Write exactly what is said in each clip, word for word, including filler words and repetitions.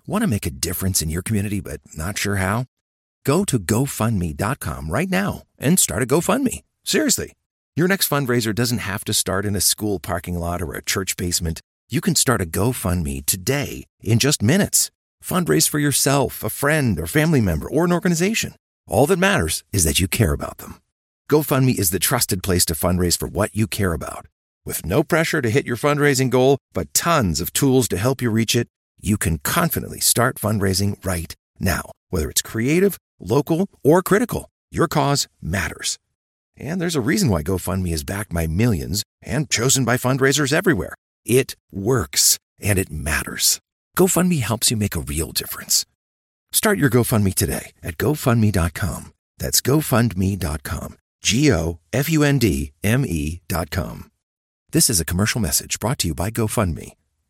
Want to make a difference in your community but not sure how? Go to go fund me dot com right now and start a GoFundMe. Seriously. Your next fundraiser doesn't have to start in a school parking lot or a church basement. You can start a GoFundMe today in just minutes. Fundraise for yourself, a friend, or family member, or an organization. All that matters is that you care about them. GoFundMe is the trusted place to fundraise for what you care about. With no pressure to hit your fundraising goal, but tons of tools to help you reach it, you can confidently start fundraising right now. Whether it's creative, local, or critical, your cause matters. And there's a reason why GoFundMe is backed by millions and chosen by fundraisers everywhere. It works, and it matters. GoFundMe helps you make a real difference. Start your GoFundMe today at go fund me dot com. That's go fund me dot com. G O F U N D M E dot com. This is a commercial message brought to you by GoFundMe.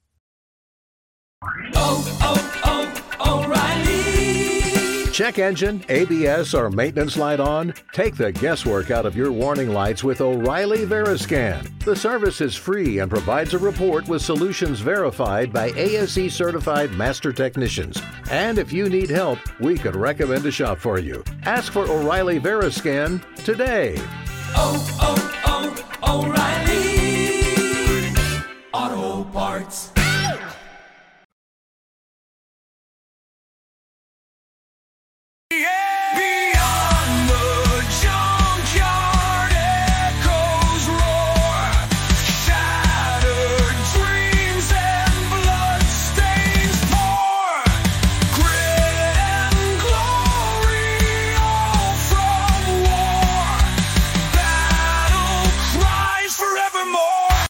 Oh, oh, oh, O'Reilly. Check engine, A B S, or maintenance light on? Take the guesswork out of your warning lights with O'Reilly Veriscan. The service is free and provides a report with solutions verified by A S E certified master technicians. And if you need help, we could recommend a shop for you. Ask for O'Reilly Veriscan today. Oh, oh, oh, O'Reilly Auto Parts. Beyond the junkyard echoes roar, shattered dreams and bloodstains pour, grit and glory all from war, battle cries forevermore.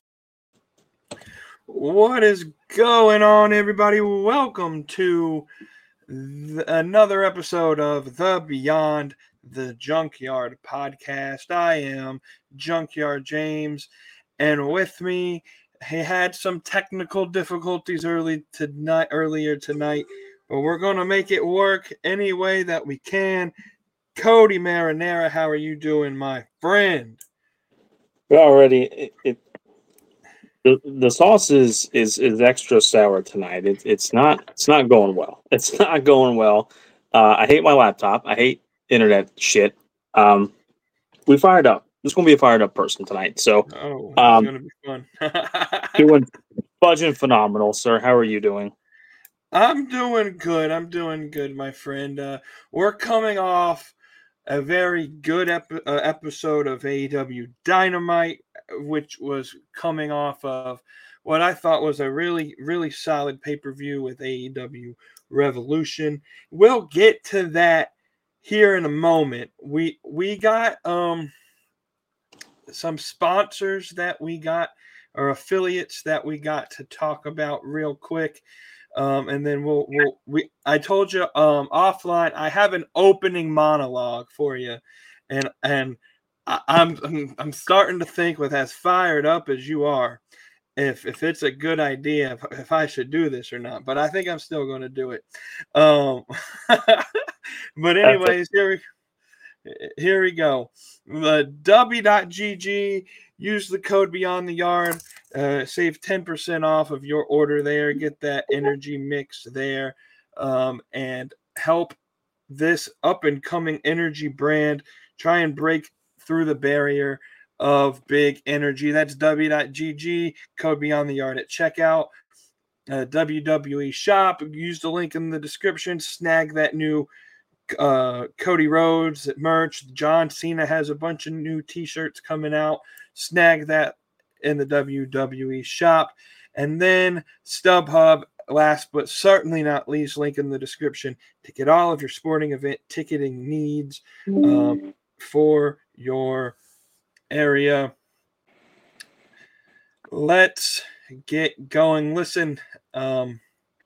What is going on, everybody? Welcome to th- another episode of the Beyond the Junkyard podcast. I am Junkyard James, and with me, he had some technical difficulties early tonight, earlier tonight, but we're going to make it work any way that we can. Cody Marinara, how are you doing, my friend? Already, it, it the the sauce is is is extra sour tonight. It's it's not it's not going well. It's not going well. Uh, I hate my laptop. I hate internet shit. Um, we fired up. There's going to be a fired up person tonight. So, Oh, it's um, going to be fun. doing budging phenomenal, sir. How are you doing? I'm doing good. I'm doing good, my friend. Uh, we're coming off a very good ep- uh, episode of A E W Dynamite, which was coming off of what I thought was a really, really solid pay-per-view with A E W Revolution. We'll get to that here in a moment. We we got um some sponsors that we got, or affiliates that we got to talk about real quick. Um, and then we'll, we'll, we, I told you, um, offline, I have an opening monologue for you. And, and I, I'm, I'm, I'm starting to think, with as fired up as you are, if, if it's a good idea, if, if I should do this or not, but I think I'm still going to do it. Um, but anyways, here we, here we go. The W dot G G, use the code Beyond the Yard, uh, save ten percent off of your order there. Get that energy mix there, um, and help this up and coming energy brand try and break through the barrier of big energy. That's W dot G G, code Beyond the Yard at checkout. Uh, W W E shop. Use the link in the description. Snag that new uh Cody Rhodes merch. John Cena has a bunch of new t-shirts coming out. Snag that in the W W E shop. And then StubHub, last but certainly not least, link in the description to get all of your sporting event ticketing needs um, for your area. Let's get going. Listen, um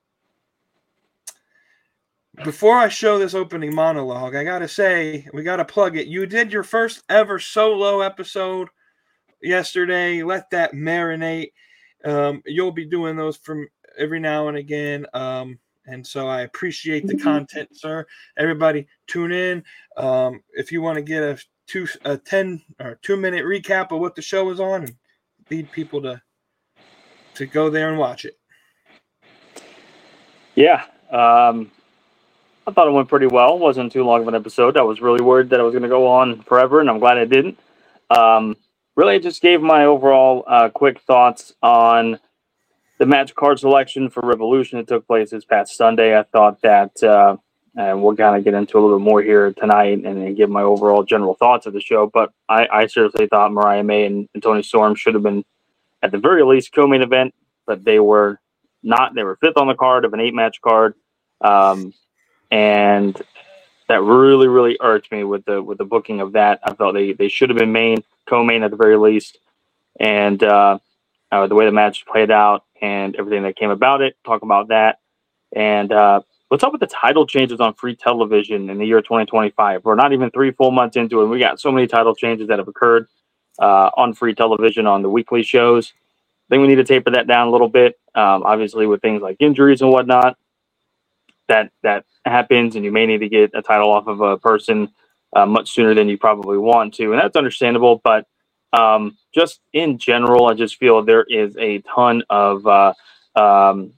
before I show this opening monologue, I got to say, we got to plug it. You did your first ever solo episode yesterday. Let that marinate. Um, you'll be doing those from every now and again. Um, and so I appreciate the content, sir. Everybody tune in. Um, if you want to get a two, a ten or two minute recap of what the show is on and lead people to, to go there and watch it. Yeah. Um, I thought it went pretty well. It wasn't too long of an episode. I was really worried that it was going to go on forever, and I'm glad it didn't. Um, really, I just gave my overall uh, quick thoughts on the match card selection for Revolution that took place this past Sunday. I thought that, uh, and we'll kind of get into a little bit more here tonight and, and give my overall general thoughts of the show, but I, I seriously thought Mariah May and, and Toni Storm should have been, at the very least, co-main event, but they were not. They were fifth on the card of an eight-match card, um, and that really, really irked me with the with the booking of that. I felt they, they should have been main, co-main at the very least, and uh, uh, the way the match played out and everything that came about it, talk about that. And uh, what's up with the title changes on free television in the year twenty twenty-five? We're not even three full months into it, and we got so many title changes that have occurred uh, on free television on the weekly shows. I think we need to taper that down a little bit. Um, obviously, with things like injuries and whatnot, that that happens, and you may need to get a title off of a person uh, much sooner than you probably want to, and that's understandable. But um, just in general, I just feel there is a ton of uh, um,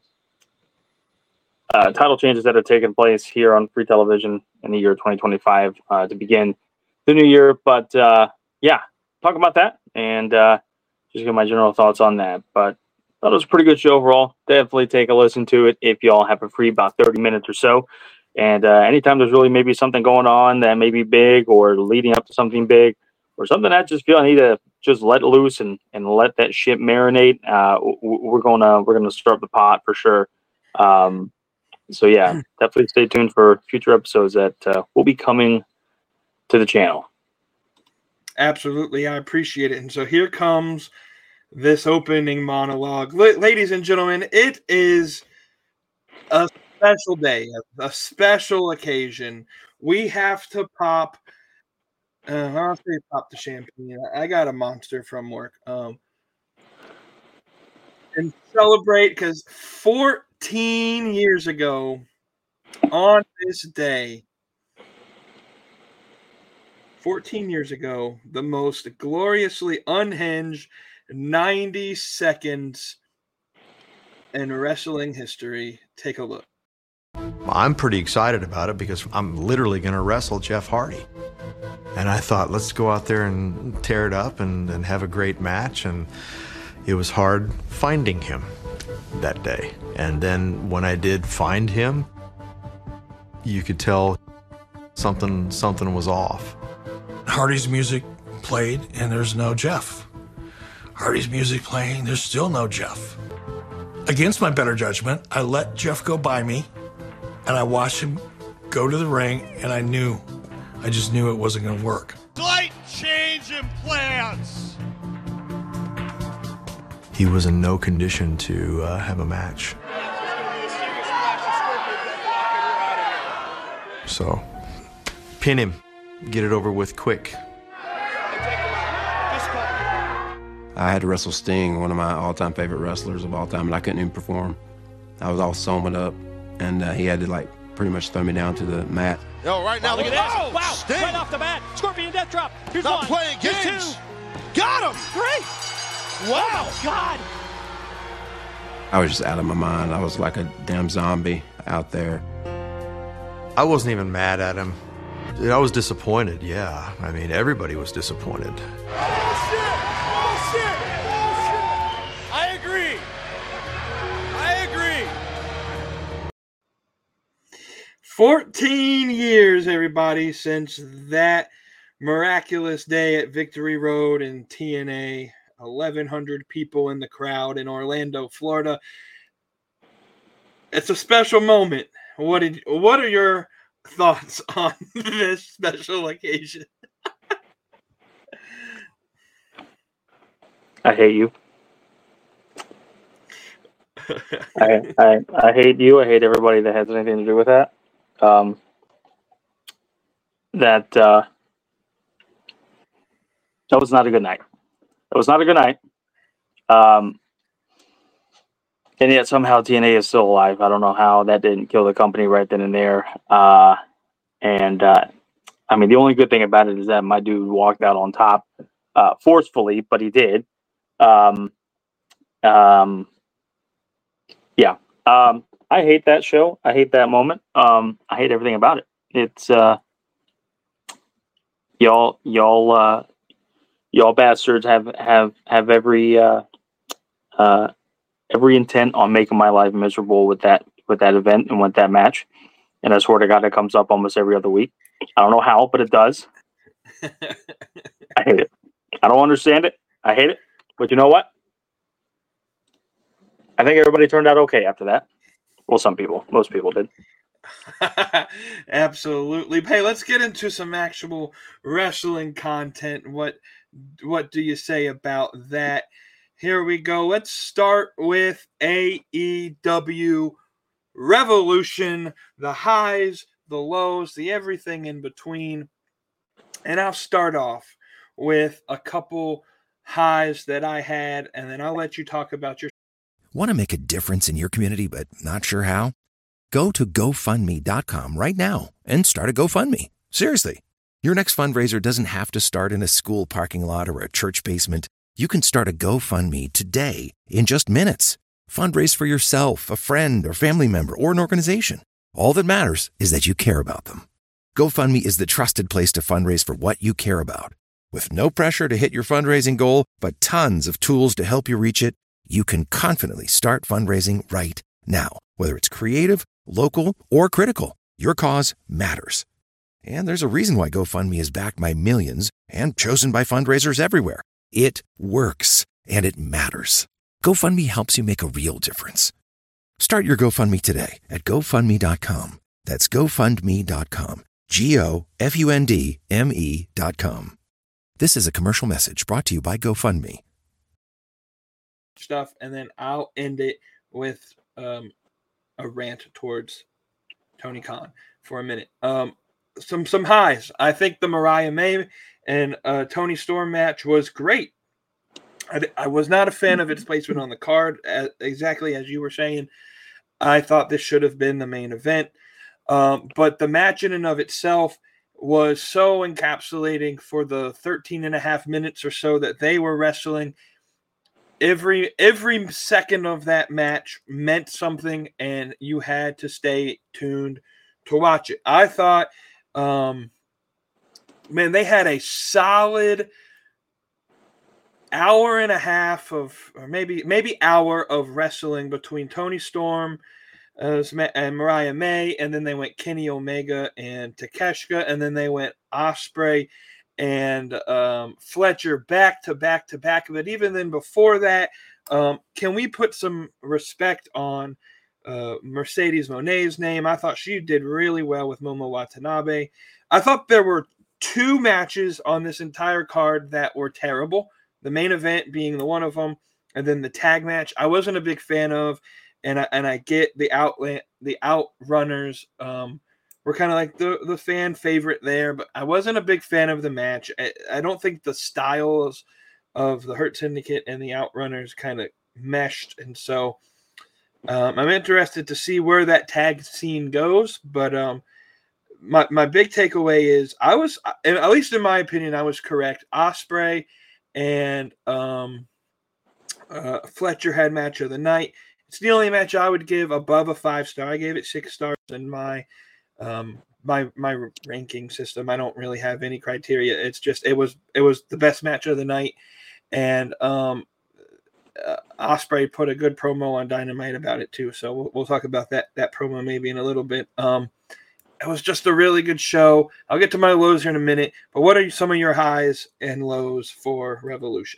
uh, title changes that are taking place here on free television in the year twenty twenty-five uh, to begin the new year. But uh, yeah, talk about that and uh, just get my general thoughts on that. But I thought it was a pretty good show overall. Definitely take a listen to it if y'all have a free about thirty minutes or so. And uh, anytime there's really maybe something going on that may be big or leading up to something big or something that I just feel I need to just let loose and, and let that shit marinate, uh, we're gonna we're gonna stir up the pot for sure. Um, so yeah, definitely stay tuned for future episodes that uh, will be coming to the channel. Absolutely, I appreciate it. And so here comes this opening monologue. L- ladies and gentlemen, it is a special day, a, a special occasion. We have to pop, uh, I'll say pop the champagne. I got a monster from work. Um, and celebrate because fourteen years ago on this day, fourteen years ago, the most gloriously unhinged ninety seconds in wrestling history. Take a look. I'm pretty excited about it because I'm literally going to wrestle Jeff Hardy. And I thought, let's go out there and tear it up and, and have a great match. And it was hard finding him that day. And then when I did find him, you could tell something something was off. Hardy's music played, and there's no Jeff. Hardy's music playing, there's still no Jeff. Against my better judgment, I let Jeff go by me, and I watched him go to the ring, and I knew, I just knew it wasn't going to work. Slight change in plans. He was in no condition to uh, have a match. So, pin him. Get it over with quick. I had to wrestle Sting, one of my all-time favorite wrestlers of all time, and I couldn't even perform. I was all sewn up, and uh, he had to, like, pretty much throw me down to the mat. Yo, right now, look at Oh, this. wow, Sting. right off the bat. Scorpion death drop. Here's Not one. playing Here's games. two. Got him. Three. Wow, God. I was just out of my mind. I was like a damn zombie out there. I wasn't even mad at him. I was disappointed, yeah. I mean, everybody was disappointed. I agree. I agree. fourteen years, everybody, since that miraculous day at Victory Road in T N A. eleven hundred people in the crowd in Orlando, Florida. It's a special moment. What did? What are your thoughts on this special occasion? I hate you. I, I I hate you. I hate everybody that has anything to do with that. Um, that uh, that was not a good night. That was not a good night. Um, and yet somehow T N A is still alive. I don't know how that didn't kill the company right then and there. Uh, and uh, I mean, the only good thing about it is that my dude walked out on top uh, forcefully, but he did. Um, um, yeah. Um, I hate that show. I hate that moment. Um, I hate everything about it. It's uh, y'all, y'all, uh, y'all bastards have have have every uh, uh, every intent on making my life miserable with that with that event and with that match. And I swear to God, it comes up almost every other week. I don't know how, but it does. I hate it. I don't understand it. I hate it. But you know what? I think everybody turned out okay after that. Well, some people. Most people did. Absolutely. Hey, let's get into some actual wrestling content. What what do you say about that? Here we go. Let's start with A E W Revolution, the highs, the lows, the everything in between. And I'll start off with a couple highs that I had, and then I'll let you talk about your. Want to make a difference in your community but not sure how? Go to GoFundMe dot com right now and start a GoFundMe. Seriously. Your next fundraiser doesn't have to start in a school parking lot or a church basement. You can start a GoFundMe today in just minutes. Fundraise for yourself, a friend, or family member, or an organization. All that matters is that you care about them. GoFundMe is the trusted place to fundraise for what you care about. With no pressure to hit your fundraising goal, but tons of tools to help you reach it, you can confidently start fundraising right now. Whether it's creative, local, or critical, your cause matters. And there's a reason why GoFundMe is backed by millions and chosen by fundraisers everywhere. It works, and it matters. GoFundMe helps you make a real difference. Start your GoFundMe today at GoFundMe dot com. That's GoFundMe dot com. G O F U N D M E dot com. This is a commercial message brought to you by GoFundMe. Stuff, and then I'll end it with um, a rant towards Tony Khan for a minute. Um, some some highs. I think the Mariah May and uh, Tony Storm match was great. I, I was not a fan of its placement on the card, as, exactly as you were saying. I thought this should have been the main event. Um, but the match in and of itself was so encapsulating for the thirteen and a half minutes or so that they were wrestling. Every every second of that match meant something, and you had to stay tuned to watch it. I thought, um, man, they had a solid hour and a half of, or maybe maybe hour of wrestling between Tony Storm uh, and Mariah May, and then they went Kenny Omega and Takeshita, and then they went Ospreay and um, Fletcher back to back to back. But even then, before that, um, can we put some respect on uh, Mercedes Moné's name? I thought she did really well with Momo Watanabe. I thought there were two matches on this entire card that were terrible. The main event being the one of them, and then the tag match I wasn't a big fan of, and I, and I get the outlet the outrunners. Um, We're kind of like the, the fan favorite there, but I wasn't a big fan of the match. I, I don't think the styles of the Hurt Syndicate and the Outrunners kind of meshed, and so um, I'm interested to see where that tag scene goes. But um, my my big takeaway is I was, at least in my opinion, I was correct. Ospreay and um, uh, Fletcher had match of the night. It's the only match I would give above a five star. I gave it six stars in my. Um, my my ranking system. I don't really have any criteria. It's just it was it was the best match of the night, and um, uh, Ospreay put a good promo on Dynamite about it too. So we'll, we'll talk about that that promo maybe in a little bit. Um, it was just a really good show. I'll get to my lows here in a minute. But what are some of your highs and lows for Revolution?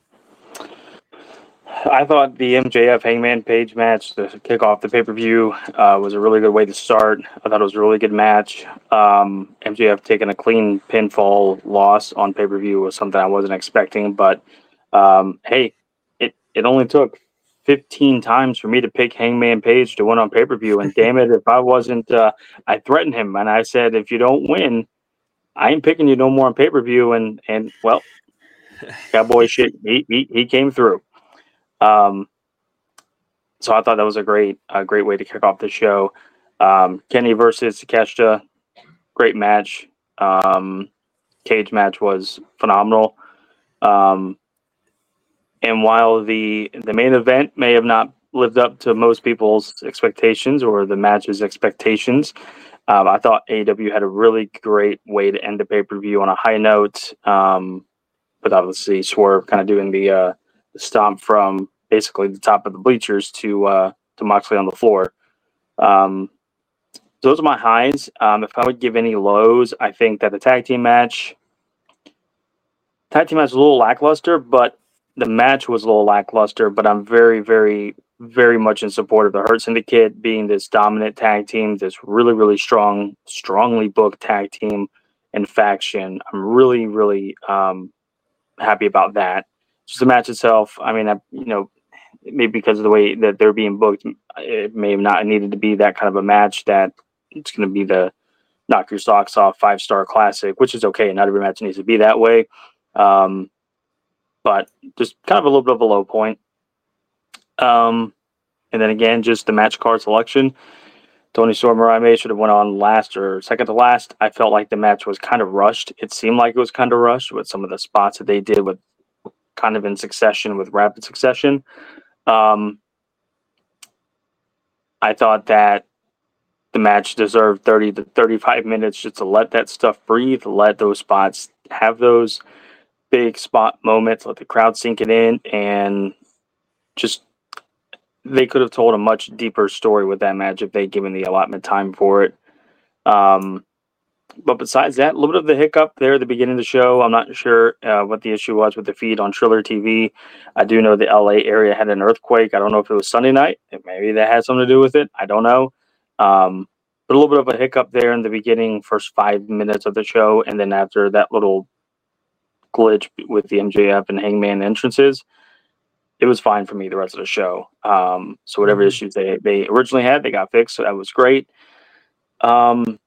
I thought the M J F Hangman Page match to kick off the pay-per-view uh, was a really good way to start. I thought it was a really good match. Um, M J F taking a clean pinfall loss on pay-per-view was something I wasn't expecting. But, um, hey, it, it only took fifteen times for me to pick Hangman Page to win on pay-per-view. And damn it, if I wasn't uh, – I threatened him. And I said, if you don't win, I ain't picking you no more on pay-per-view. And, and well, Cowboy shit, he, he, he came through. Um, so I thought that was a great, a great way to kick off the show. Um, Kenny versus Takeshita, great match. Um, cage match was phenomenal. Um, and while the the main event may have not lived up to most people's expectations or the match's expectations. Um, I thought A E W had a really great way to end the pay-per-view on a high note, um, with obviously Swerve kind of doing the, uh, the stomp from basically the top of the bleachers to uh, to Moxley on the floor. Um, those are my highs. Um, if I would give any lows, I think that the tag team match, tag team match was a little lackluster, but the match was a little lackluster. But I'm very, very, very much in support of the Hurt Syndicate being this dominant tag team, this really, really strong, strongly booked tag team and faction. I'm really, really um, happy about that. Just the match itself. I mean, I, you know, maybe because of the way that they're being booked, it may have not needed to be that kind of a match that it's going to be the knock your socks off five star classic, which is okay. Not every match needs to be that way. Um, but just kind of a little bit of a low point. Um, and then again, just the match card selection. Tony Storm Mariah May should have went on last or second to last. I felt like the match was kind of rushed. It seemed like it was kind of rushed with some of the spots that they did with kind of in succession, with rapid succession. Um, I thought that the match deserved thirty to thirty-five minutes just to let that stuff breathe, let those spots have those big spot moments, let the crowd sink it in, and just they could have told a much deeper story with that match if they'd given the allotment time for it. Um, but besides that, a little bit of the hiccup there at the beginning of the show. I'm not sure uh, what the issue was with the feed on Triller T V. I do know the L A area had an earthquake. I don't know if it was Sunday night. Maybe that had something to do with it. I don't know. Um, but a little bit of a hiccup there in the beginning, first five minutes of the show. And then after that little glitch with the M J F and Hangman entrances, it was fine for me the rest of the show. Um, so whatever mm-hmm. issues they, they originally had, they got fixed. So that was great. Um,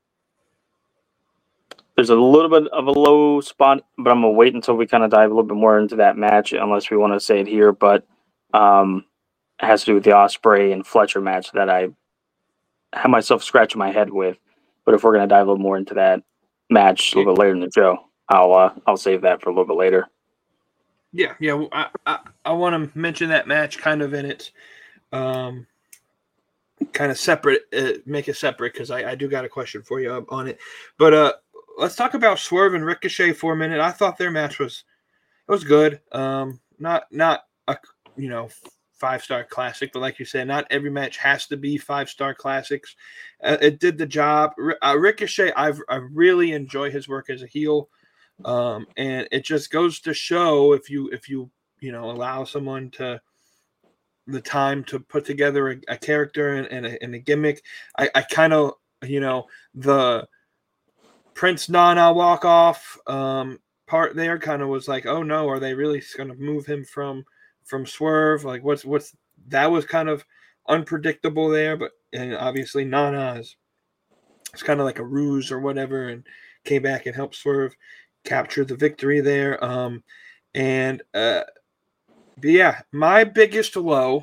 there's a little bit of a low spot, but I'm going to wait until we kind of dive a little bit more into that match, unless we want to say it here. But um, it has to do with the Ospreay and Fletcher match that I have myself scratching my head with. But if we're going to dive a little more into that match a little bit later in the show, I'll uh, I'll save that for a little bit later. Yeah, yeah. I I, I want to mention that match kind of in its um, kind of separate, uh, make it separate because I, I do got a question for you on it. But uh, let's talk about Swerve and Ricochet for a minute. I thought their match was it was good. Um, not not a you know five star classic, but like you said, not every match has to be five star classics. Uh, it did the job. Uh, Ricochet, I've I really enjoy his work as a heel. Um, and it just goes to show if you if you you know allow someone to the time to put together a, a character and, and, a, and a gimmick. I, I kind of you know the Prince Nana walk off um, part there kind of was like, oh no, are they really going to move him from from Swerve? Like what's what's that was kind of unpredictable there, but and obviously Nana is it's kind of like a ruse or whatever, and came back and helped Swerve capture the victory there. Um, and uh, but yeah, my biggest low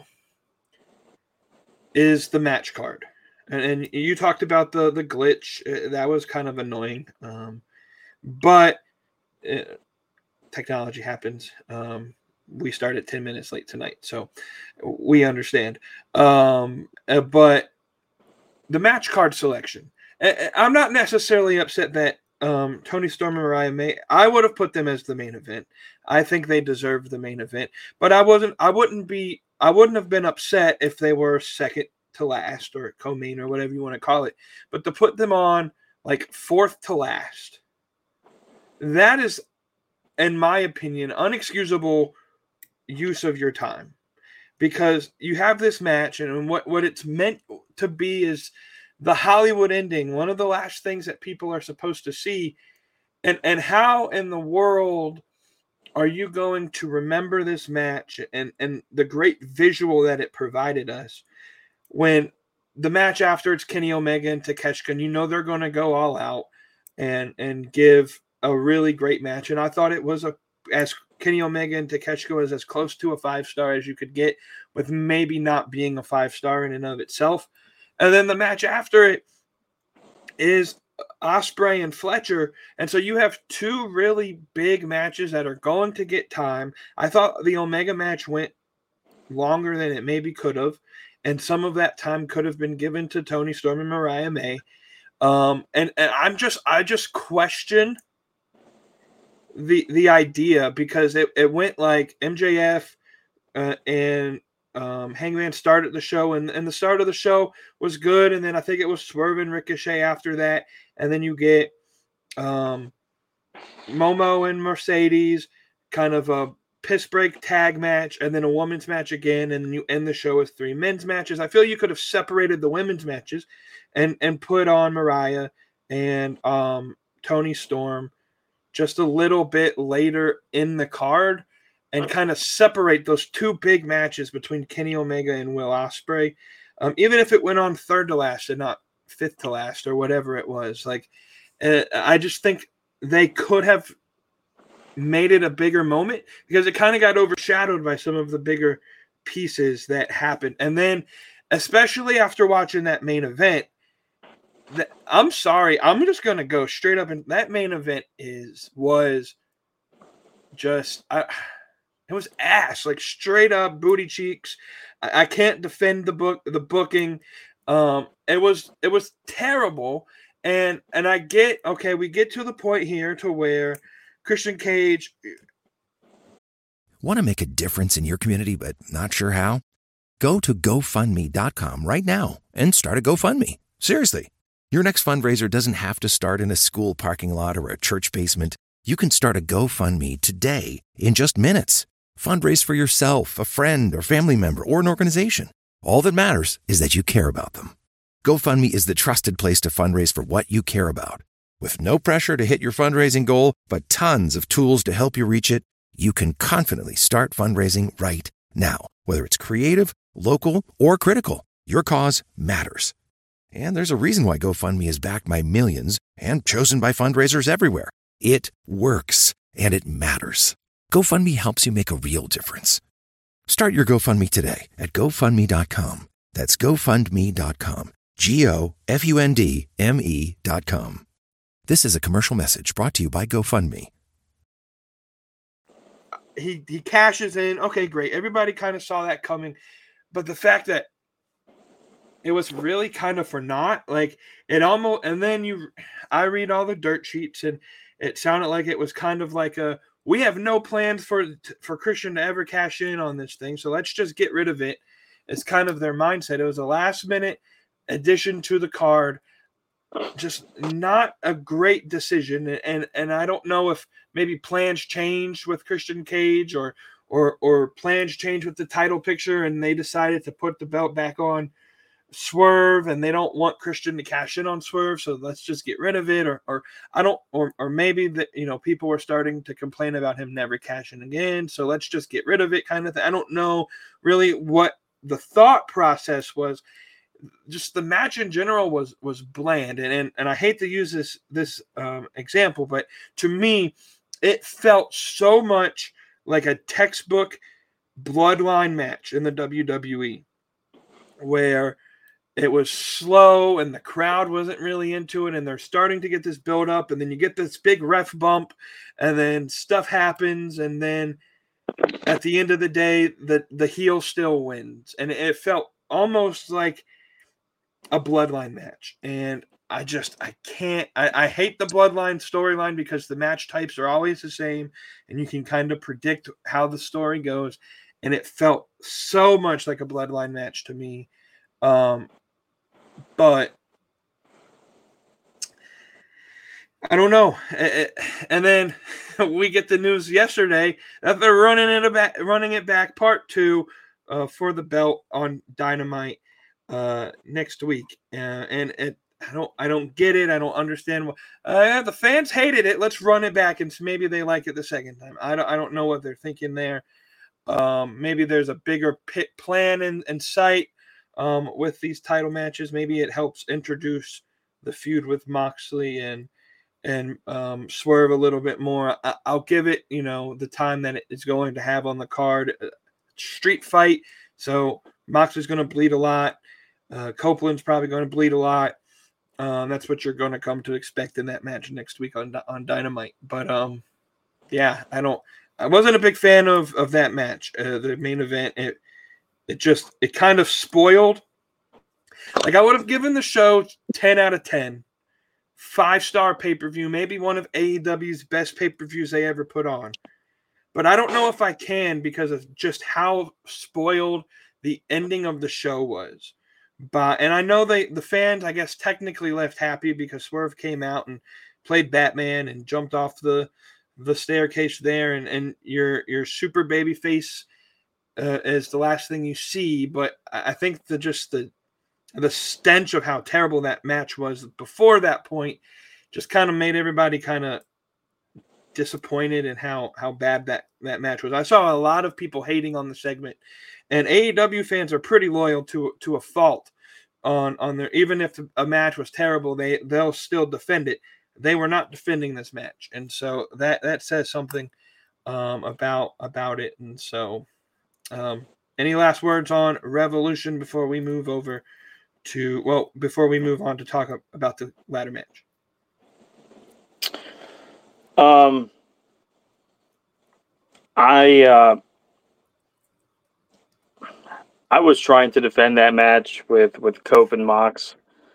is the match card. And, and you talked about the the glitch. Uh, that was kind of annoying. Um, but uh, technology happens. Um, we started ten minutes late tonight, so we understand. Um, uh, but the match card selection, I, I'm not necessarily upset that Um, Tony Storm and Mariah May, I would have put them as the main event. I think they deserve the main event, but I wasn't. I wouldn't be. I wouldn't have been upset if they were second to last or co-main or whatever you want to call it. But to put them on like fourth to last, that is, in my opinion, unexcusable use of your time, because you have this match and what what it's meant to be is the Hollywood ending, one of the last things that people are supposed to see. And and how in the world are you going to remember this match and, and the great visual that it provided us when the match after it's Kenny Omega and Takeshita, and you know they're going to go all out and and give a really great match. And I thought it was a as Kenny Omega and Takeshita was as close to a five-star as you could get, with maybe not being a five-star in and of itself. And then the match after it is Ospreay and Fletcher. And so you have two really big matches that are going to get time. I thought the Omega match went longer than it maybe could have. and some of that time could have been given to Toni Storm and Mariah May. Um, and, and I'm just I just question the the idea, because it, it went like M J F uh, and um, Hangman started the show, and, and the start of the show was good, and then I think it was Swerve and Ricochet after that, and then you get um, Momo and Mercedes, kind of a piss break tag match, and then a women's match again, and then you end the show with three men's matches. I feel you could have separated the women's matches and and put on Mariah and um, Toni Storm just a little bit later in the card, and kind of separate those two big matches between Kenny Omega and Will Ospreay, um, even if it went on third to last and not fifth to last or whatever it was. Like, uh, I just think they could have made it a bigger moment, because it kind of got overshadowed by some of the bigger pieces that happened. And then, especially after watching that main event, that, I'm sorry, I'm just going to go straight up. And that main event is, was just, I, it was ass, like straight up booty cheeks. I, I can't defend the book, the booking. Um, it was, it was terrible. And, and I get, okay, we get to the point here to where Christian Cage. Want to make a difference in your community but not sure how? Go to GoFundMe dot com right now and start a GoFundMe. Seriously. Your next fundraiser doesn't have to start in a school parking lot or a church basement. You can start a GoFundMe today in just minutes. Fundraise for yourself, a friend, or family member, or an organization. All that matters is that you care about them. GoFundMe is the trusted place to fundraise for what you care about. With no pressure to hit your fundraising goal, but tons of tools to help you reach it, you can confidently start fundraising right now. Whether it's creative, local, or critical, your cause matters. And there's a reason why GoFundMe is backed by millions and chosen by fundraisers everywhere. It works, and it matters. GoFundMe helps you make a real difference. Start your GoFundMe today at GoFundMe dot com. That's GoFundMe dot com. G O F U N D M E dot com. This is a commercial message brought to you by GoFundMe. He he cashes in. Okay, great. Everybody kind of saw that coming. But the fact that it was really kind of for naught, like it almost, and then you, I read all the dirt sheets, and it sounded like it was kind of like a, we have no plans for for Christian to ever cash in on this thing, so let's just get rid of it. It's kind of their mindset. It was a last minute addition to the card. Just not a great decision, and and I don't know if maybe plans changed with Christian Cage, or or or plans changed with the title picture, and they decided to put the belt back on Swerve, and they don't want Christian to cash in on Swerve, so let's just get rid of it. Or or I don't, or or maybe that, you know, people were starting to complain about him never cashing again, so let's just get rid of it, kind of thing. I don't know really what the thought process was. Just the match in general was was bland, and and, and I hate to use this this um, example, but to me, it felt so much like a textbook bloodline match in the W W E, where it was slow and the crowd wasn't really into it, and they're starting to get this build up, and then you get this big ref bump, and then stuff happens, and then at the end of the day, the the heel still wins, and it felt almost like a bloodline match. And I just, I can't, I, I hate the bloodline storyline, because the match types are always the same, and you can kind of predict how the story goes. And it felt so much like a bloodline match to me. Um, but I don't know. And then we get the news yesterday that they're running it back, running it back part two uh, for the belt on Dynamite uh next week, uh, and it I don't I don't get it. I don't understand. Uh, the fans hated it. Let's run it back, and maybe they like it the second time. I don't I don't know what they're thinking there. Um, maybe there's a bigger pit plan in, in sight um, with these title matches. Maybe it helps introduce the feud with Moxley and and um, Swerve a little bit more. I, I'll give it, you know, the time that it's going to have on the card. Street fight, so Moxley's going to bleed a lot. Uh, Copeland's probably going to bleed a lot. Um, that's what you're going to come to expect in that match next week on on Dynamite. But um, yeah, I don't. I wasn't a big fan of of that match, uh, the main event. It it just it kind of spoiled. Like I would have given the show ten out of ten. Five-star pay-per-view, maybe one of A E W's best pay-per-views they ever put on. But I don't know if I can because of just how spoiled the ending of the show was. But and I know they the fans, I guess, technically left happy because Swerve came out and played Batman and jumped off the the staircase there, and, and your your super baby face uh, is the last thing you see. But I think the just the the stench of how terrible that match was before that point just kind of made everybody kind of disappointed in how how bad that that match was. I saw a lot of people hating on the segment, and A E W fans are pretty loyal to to a fault on on their, even if a match was terrible, they they'll still defend it. They were not defending this match, and so that that says something um, about about it. And so, um, any last words on Revolution before we move over to well before we move on to talk about the ladder match? Um, I uh, I was trying to defend that match with with Cope and Mox.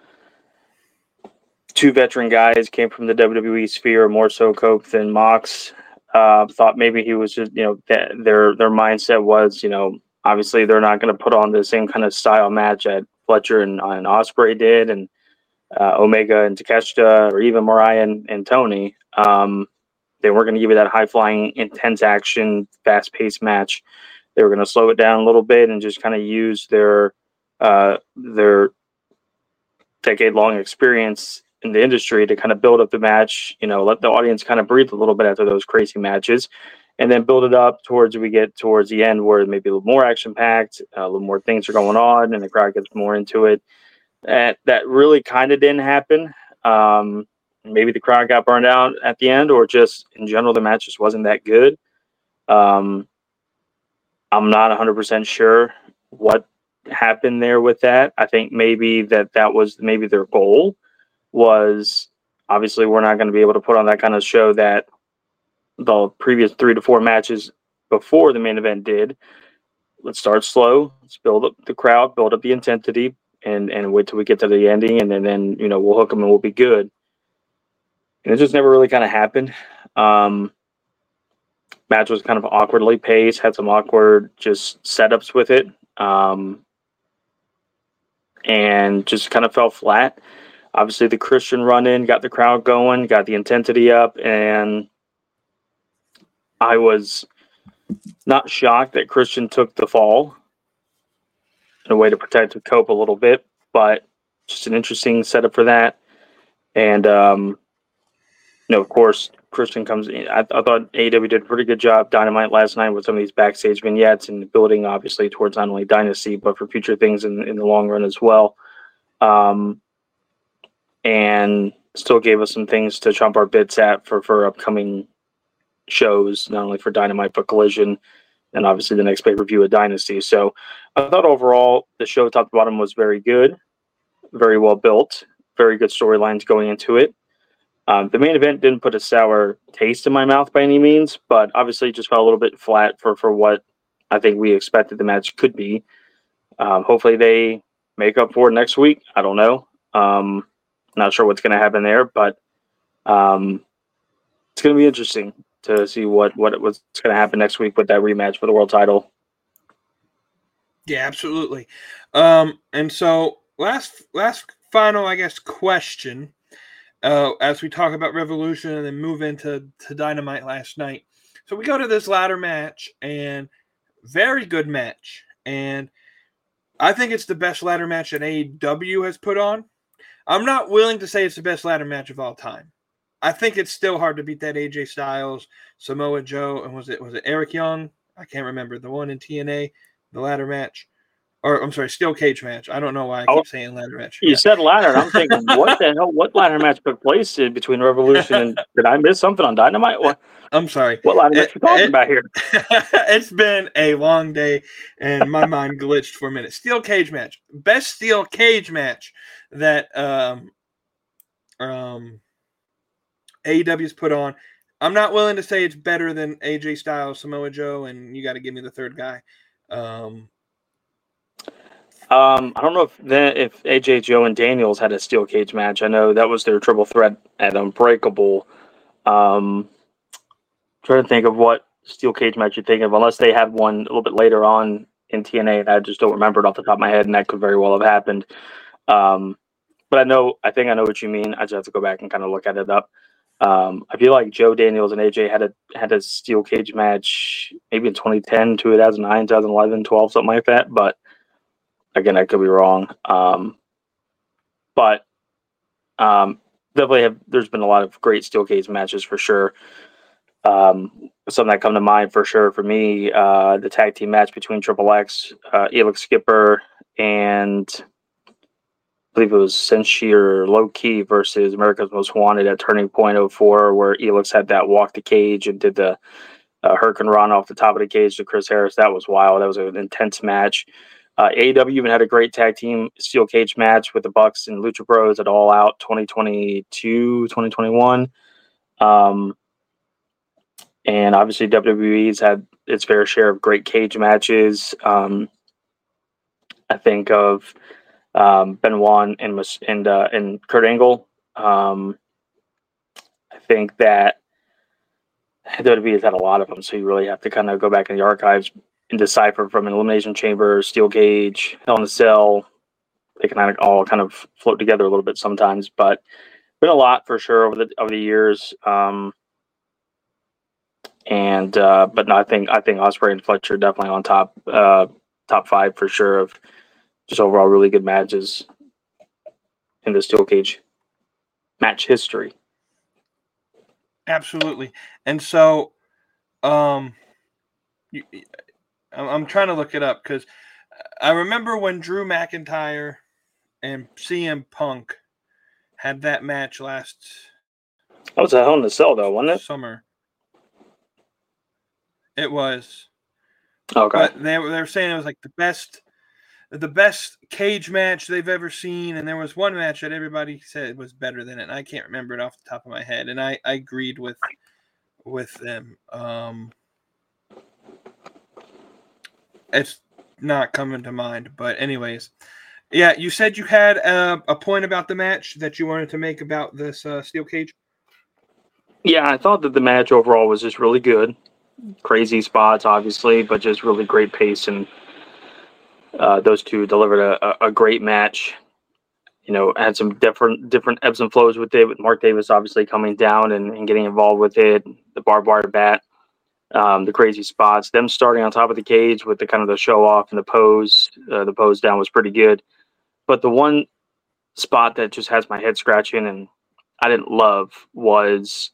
Two veteran guys came from the W W E sphere, more so Cope than Mox. Uh, thought maybe he was just, you know, that their their mindset was, you know, obviously they're not going to put on the same kind of style match that Fletcher and, and Ospreay did, and uh, Omega and Takeshita, or even Mariah and, and Tony. Um, they weren't going to give you that high-flying, intense action, fast-paced match. They were going to slow it down a little bit and just kind of use their uh, their decade-long experience in the industry to kind of build up the match, you know, let the audience kind of breathe a little bit after those crazy matches, and then build it up towards we get towards the end where maybe a little more action-packed, a little more things are going on, and the crowd gets more into it. And that really kind of didn't happen. Um, maybe the crowd got burned out at the end, or just in general the match just wasn't that good. Um, I'm not one hundred percent sure what happened there with that. I think maybe that that was maybe their goal was, obviously we're not going to be able to put on that kind of show that the previous three to four matches before the main event did. Let's start slow. Let's build up the crowd, build up the intensity, and, and wait till we get to the ending, and then, then you know, we'll hook them and we'll be good. And it just never really kind of happened. Um, match was kind of awkwardly paced, had some awkward just setups with it, um, and just kind of fell flat. Obviously, the Christian run-in got the crowd going, got the intensity up, and I was not shocked that Christian took the fall in a way to protect Cope a little bit, but just an interesting setup for that. And, um, you know, of course, Christian comes in. I, I thought A E W did a pretty good job Dynamite last night with some of these backstage vignettes and building, obviously, towards not only Dynasty, but for future things in, in the long run as well. Um, and still gave us some things to chomp our bits at for, for upcoming shows, not only for Dynamite, but Collision, and obviously the next pay-per-view of Dynasty. So I thought overall the show top to bottom was very good, very well built, very good storylines going into it. Um, the main event didn't put a sour taste in my mouth by any means, but obviously just felt a little bit flat for, for what I think we expected the match could be. Um, hopefully they make up for it next week. I don't know. Um, not sure what's going to happen there, but um, it's going to be interesting to see what, what what's going to happen next week with that rematch for the world title. Yeah, absolutely. Um, and so last last final, I guess, question uh, as we talk about Revolution and then move into to Dynamite last night. So we go to this ladder match, and very good match. And I think it's the best ladder match that A E W has put on. I'm not willing to say it's the best ladder match of all time. I think it's still hard to beat that A J Styles, Samoa Joe, and was it was it Eric Young? I can't remember. The one in T N A, the ladder match. Or, I'm sorry, steel cage match. I don't know why I keep oh, saying ladder match. You yeah. said ladder, and I'm thinking, what the hell? What ladder match took place between Revolution and did I miss something on Dynamite? What? I'm sorry. What ladder match are you talking it, about here? It's been a long day, and my mind glitched for a minute. Steel cage match. Best steel cage match that um, um, A E W's put on. I'm not willing to say it's better than A J Styles, Samoa Joe, and you got to give me the third guy. Um Um, I don't know if then if A J, Joe, and Daniels had a steel cage match. I know that was their triple threat at Unbreakable. Um, trying to think of what steel cage match you're thinking of, unless they had one a little bit later on in T N A, and I just don't remember it off the top of my head, and that could very well have happened. Um, but I know, I think I know what you mean. I just have to go back and kind of look at it up. Um, I feel like Joe Daniels and A J had a had a steel cage match maybe in twenty ten, two thousand nine, two thousand eleven, twelve, something like that. But again, I could be wrong. Um, but um, definitely have. There's been a lot of great steel cage matches for sure. Um, some that come to mind for sure for me, uh, the tag team match between Triple X, uh, Elix Skipper, and I believe it was Senshi or Low Key versus America's Most Wanted at Turning Point oh four, where Elix had that walk the cage and did the uh, Hurricane Run off the top of the cage to Chris Harris. That was wild. That was an intense match. Uh, A E W even had a great tag team steel cage match with the Bucks and Lucha Bros at All Out twenty twenty-two, twenty twenty-one. Um, and obviously W W E's had its fair share of great cage matches. Um, I think of um, Benoit and and uh, and Kurt Angle. Um, I think that W W E has had a lot of them, so you really have to kind of go back in the archives and decipher from an Elimination Chamber, Steel Cage, Hell in a Cell. They can kind of all kind of float together a little bit sometimes, but been a lot for sure over the over the years. Um, and uh, but no, I think I think Ospreay and Fletcher definitely on top uh, top five for sure of just overall really good matches in the Steel Cage match history. Absolutely. And so, um, you, I'm trying to look it up because I remember when Drew McIntyre and C M Punk had that match last. That was a Hell in a Cell, though, wasn't it? Summer. It was. Okay. But they were they were saying it was like the best, the best cage match they've ever seen, and there was one match that everybody said was better than it. And I can't remember it off the top of my head, and I, I agreed with with them. Um, it's not coming to mind, but anyways, yeah. You said you had a, a point about the match that you wanted to make about this uh, steel cage. Yeah, I thought that the match overall was just really good. Crazy spots, obviously, but just really great pace, and uh, those two delivered a, a great match. You know, had some different different ebbs and flows with it, with Mark Davis obviously coming down and, and getting involved with it, the barbed wire bat, um, the crazy spots, them starting on top of the cage with the kind of the show off and the pose. Uh, the pose down was pretty good. But the one spot that just has my head scratching and I didn't love was,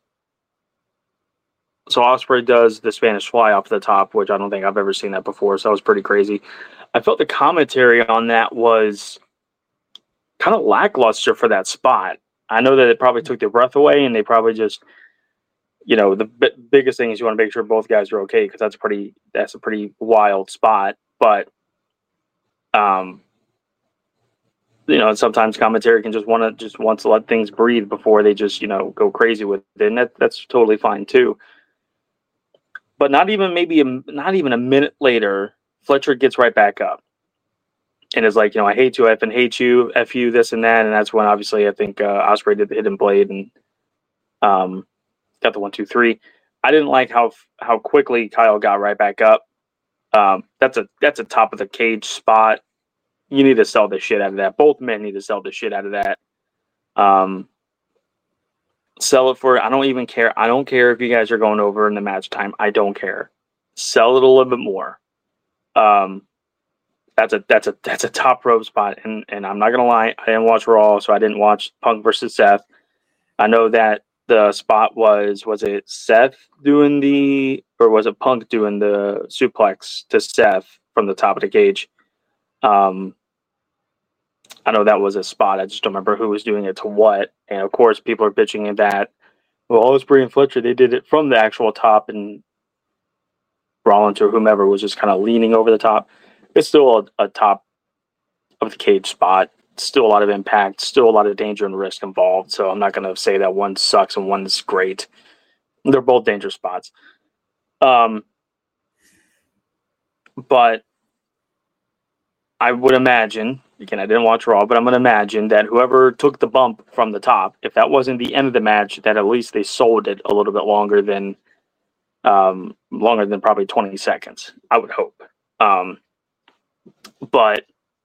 so Ospreay does the Spanish fly off the top, which I don't think I've ever seen that before, so that was pretty crazy. I felt the commentary on that was kind of lackluster for that spot. I know that it probably took their breath away, and they probably just, you know, the b- biggest thing is you want to make sure both guys are okay, because that's pretty that's a pretty wild spot. But, um, you know, sometimes commentary can just want to just want to let things breathe before they just, you know, go crazy with it, and that, that's totally fine too. But not even maybe a, not even a minute later, Fletcher gets right back up and is like, you know, I hate you, I effing hate you, F you, this and that. And that's when obviously I think uh, Ospreay did the hidden blade and um, got the one, two, three. I didn't like how how quickly Kyle got right back up. Um, that's a that's a top of the cage spot. You need to sell the shit out of that. Both men need to sell the shit out of that. Um, Sell it for, I don't even care. I don't care if you guys are going over in the match time. I don't care. Sell it a little bit more. Um, that's a that's a that's a top rope spot. And and I'm not gonna lie, I didn't watch Raw, so I didn't watch Punk versus Seth. I know that the spot was was it Seth doing the, or was it Punk doing the suplex to Seth from the top of the cage? Um, I know that was a spot. I just don't remember who was doing it to what. And of course, people are bitching at that. Well, Ospreay and Fletcher, they did it from the actual top, and Rollins or whomever was just kind of leaning over the top. It's still a, a top of the cage spot. Still a lot of impact. Still a lot of danger and risk involved. So I'm not going to say that one sucks and one's great. They're both dangerous spots. Um, but I would imagine, again, I didn't watch Raw, but I'm going to imagine that whoever took the bump from the top, if that wasn't the end of the match, that at least they sold it a little bit longer than, um, longer than probably twenty seconds. I would hope. Um, but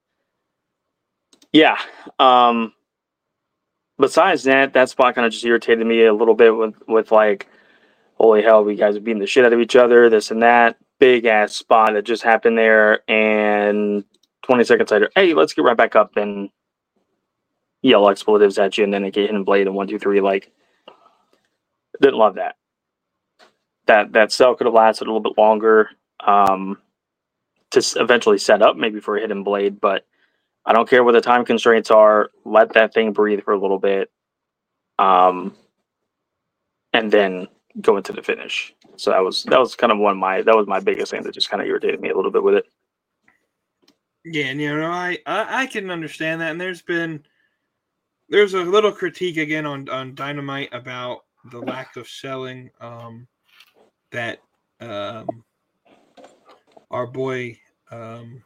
yeah, um, besides that, that spot kind of just irritated me a little bit with, with like, holy hell, we guys are beating the shit out of each other, this and that. Big ass spot that just happened there, and twenty seconds later, hey, let's get right back up and yell expletives at you, and then they get hidden blade and one, two, three. Like, didn't love that. That that cell could have lasted a little bit longer um, to eventually set up maybe for a hidden blade, but I don't care what the time constraints are. Let that thing breathe for a little bit, um, and then go into the finish. So that was that was kind of one of my that was my biggest thing that just kind of irritated me a little bit with it. Yeah, and you know, I, I I can understand that, and there's been there's a little critique again on on Dynamite about the lack of selling um, that um, our boy um,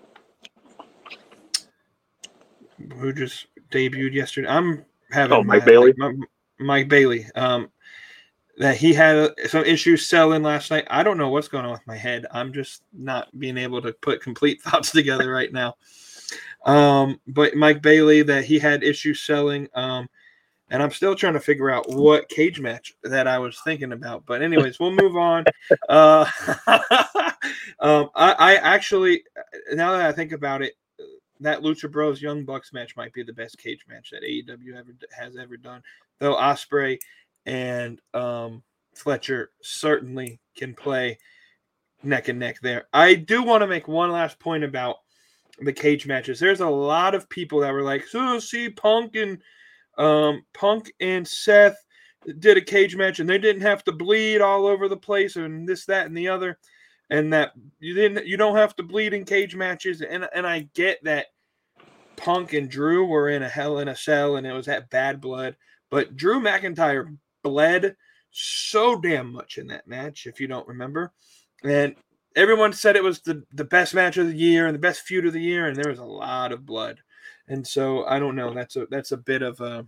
who just debuted yesterday. I'm having oh Mike my, Bailey. My, Mike Bailey. Um, that he had some issues selling last night. I don't know what's going on with my head. I'm just not being able to put complete thoughts together right now. Um, but Mike Bailey, that he had issues selling. Um, and I'm still trying to figure out what cage match that I was thinking about. But anyways, we'll move on. Uh, um, I, I actually, now that I think about it, that Lucha Bros Young Bucks match might be the best cage match that A E W ever has ever done. Though Ospreay and um, Fletcher certainly can play neck and neck there. I do want to make one last point about the cage matches. There's a lot of people that were like, "So see, Punk and um, Punk and Seth did a cage match, and they didn't have to bleed all over the place, and this, that, and the other, and that you didn't, you don't have to bleed in cage matches." And and I get that Punk and Drew were in a Hell in a Cell, and it was that Bad Blood, but Drew McIntyre bled so damn much in that match, if you don't remember. And everyone said it was the, the best match of the year and the best feud of the year, and there was a lot of blood. And so I don't know. That's a that's a bit of a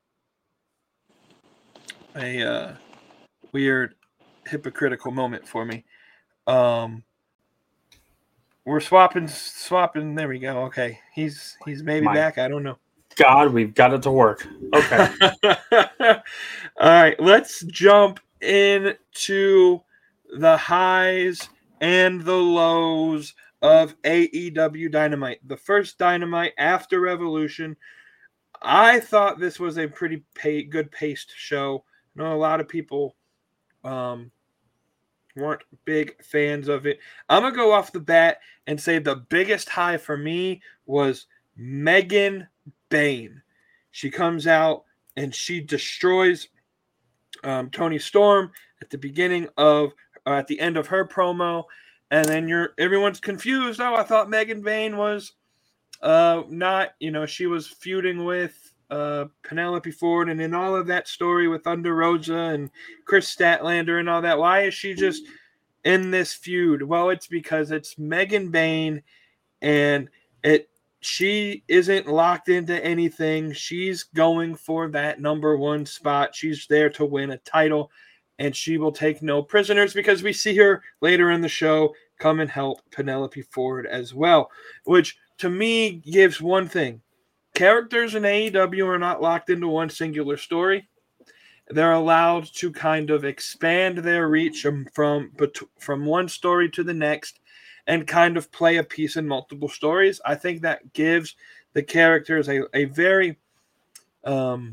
a uh, weird hypocritical moment for me. Um, we're swapping swapping. There we go. Okay, he's he's maybe My back. I don't know. God, we've got it to work. Okay. All right, let's jump into the highs and the lows of A E W Dynamite. The first Dynamite after Revolution. I thought this was a pretty pay, good paced show. I know a lot of people um, weren't big fans of it. I'm going to go off the bat and say the biggest high for me was Megan Bayne. She comes out and she destroys um, Toni Storm at the beginning of, uh, at the end of her promo, and then you're everyone's confused. Oh, I thought Megan Bayne was uh, not, you know, she was feuding with uh, Penelope Ford, and in all of that story with Thunder Rosa and Chris Statlander and all that. Why is she just in this feud? Well, it's because it's Megan Bayne, and it. She isn't locked into anything. She's going for that number one spot. She's there to win a title, and she will take no prisoners because we see her later in the show come and help Penelope Ford as well, which to me gives one thing. Characters in A E W are not locked into one singular story. They're allowed to kind of expand their reach from, from, from one story to the next and kind of play a piece in multiple stories. I think that gives the characters a, a very um,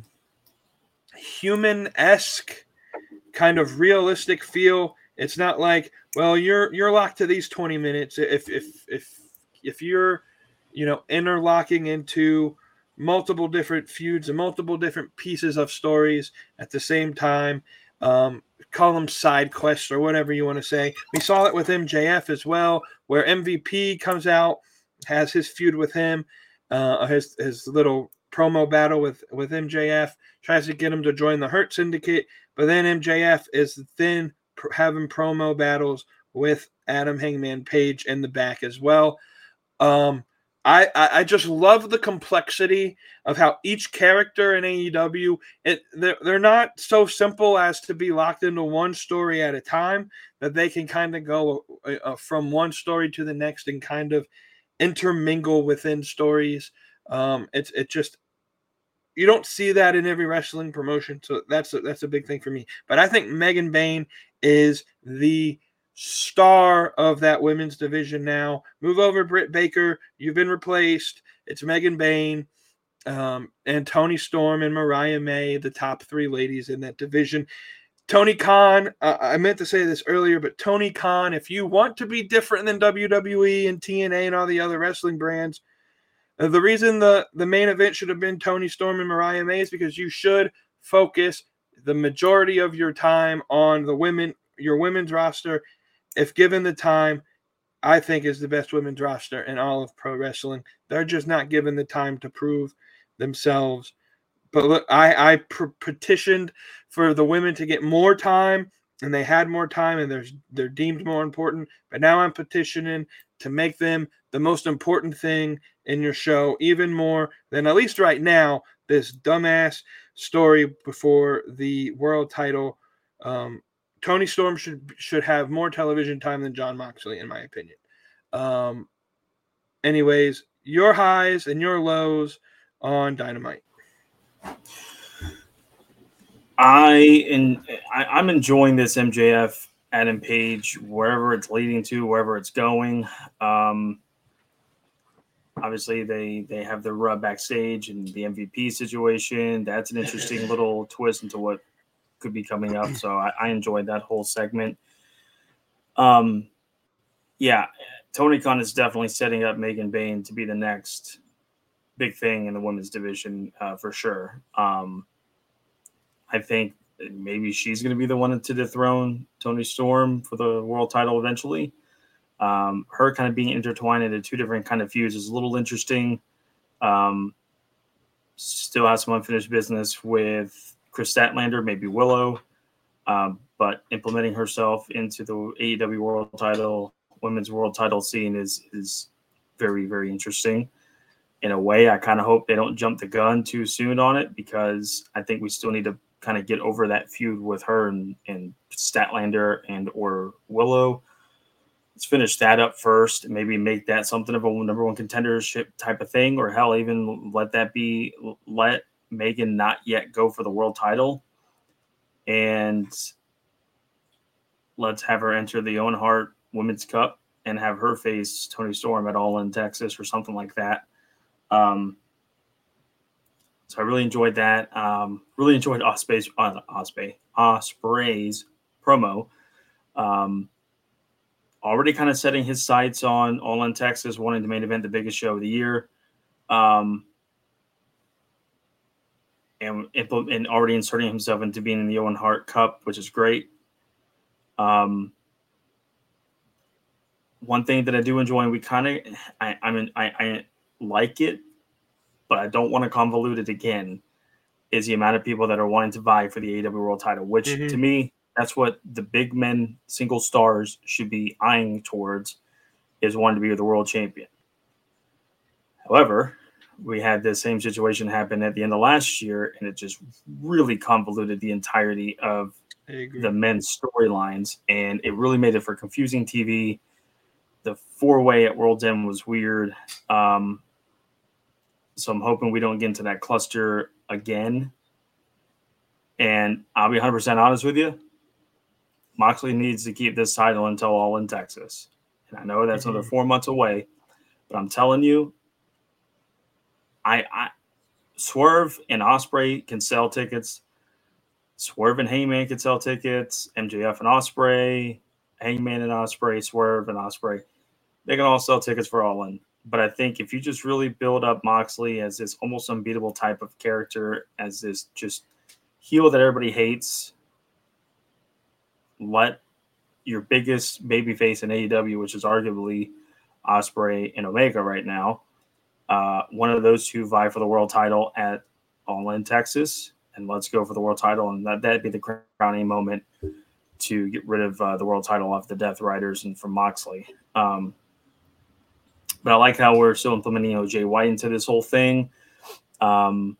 human-esque kind of realistic feel. It's not like, well, you're you're locked to these twenty minutes. If if if if you're, you know, interlocking into multiple different feuds and multiple different pieces of stories at the same time, um, call them side quests or whatever you want to say. We saw it with M J F as well, where M V P comes out, has his feud with him, uh, his his little promo battle with, with M J F, tries to get him to join the Hurt Syndicate, but then M J F is then pr- having promo battles with Adam Hangman Page in the back as well. Um, I, I I just love the complexity of how each character in A E W, it they're, they're not so simple as to be locked into one story at a time, that they can kind of go uh, from one story to the next and kind of intermingle within stories. Um, it's it just you don't see that in every wrestling promotion, so that's a, that's a big thing for me. But I think Megan Bayne is the star of that women's division now. Move over, Britt Baker. You've been replaced. It's Megan Bayne, um, and Toni Storm and Mariah May, the top three ladies in that division. Tony Khan, uh, I meant to say this earlier, but Tony Khan, if you want to be different than W W E and T N A and all the other wrestling brands, uh, the reason the, the main event should have been Toni Storm and Mariah May is because you should focus the majority of your time on the women, your women's roster. If given the time, I think is the best women's roster in all of pro wrestling. They're just not given the time to prove themselves. But look, I, I pr- petitioned for the women to get more time, and they had more time, and they're, they're deemed more important. But now I'm petitioning to make them the most important thing in your show, even more than, at least right now, this dumbass story before the world title. Um, Toni Storm should should have more television time than Jon Moxley, in my opinion. Um, anyways, your highs and your lows on Dynamite. I in I, I'm enjoying this M J F Adam Page, wherever it's leading to, wherever it's going. Um, obviously, they they have the rub backstage and the M V P situation. That's an interesting little twist into what could be coming up. So I, I enjoyed that whole segment. Um, yeah, Tony Khan is definitely setting up Megan Bayne to be the next big thing in the women's division uh, for sure. Um, I think maybe she's going to be the one to dethrone Toni Storm for the world title eventually. Um, her kind of being intertwined into two different kind of feuds is a little interesting. Um, still has some unfinished business with Chris Statlander, maybe Willow, um, but implementing herself into the A E W world title, women's world title scene is is very, very interesting. In a way, I kind of hope they don't jump the gun too soon on it, because I think we still need to kind of get over that feud with her and, and Statlander and or Willow. Let's finish that up first and maybe make that something of a number one contendership type of thing, or hell, even let that be, let Megan not yet go for the world title, and let's have her enter the Owen Hart Women's Cup and have her face Toni Storm at All In Texas or something like that. Um, so I really enjoyed that. Um, really enjoyed Ospreay's, uh, Ospreay, Ospreay's promo. Um, already kind of setting his sights on All In Texas, wanting to main event the biggest show of the year. Um, and, and already inserting himself into being in the Owen Hart Cup, which is great. Um, one thing that I do enjoy, and we kind of, I, I mean, I, I like it, but I don't want to convolute it again, is the amount of people that are wanting to vie for the A E W World title, which mm-hmm. to me, that's what the big men single stars should be eyeing towards, is wanting to be the world champion. However, we had the same situation happen at the end of last year, and it just really convoluted the entirety of the men's storylines, and it really made it for confusing T V. The four-way at World's End was weird. Um, so I'm hoping we don't get into that cluster again. And I'll be one hundred percent honest with you. Moxley needs to keep this title until All In Texas. And I know that's mm-hmm. another four months away, but I'm telling you, I, I Swerve and Ospreay can sell tickets. Swerve and Hangman can sell tickets. M J F and Ospreay, Hangman and Ospreay, Swerve and Ospreay, they can all sell tickets for All In. But I think if you just really build up Moxley as this almost unbeatable type of character, as this just heel that everybody hates, let your biggest babyface in A E W, which is arguably Ospreay and Omega right now, uh, one of those two vie for the world title at All In Texas, and let's go for the world title, and that, that'd be the crowning moment to get rid of uh, the world title off the Death Riders and from Moxley. Um, but I like how we're still implementing, you know, Jay White into this whole thing. Um,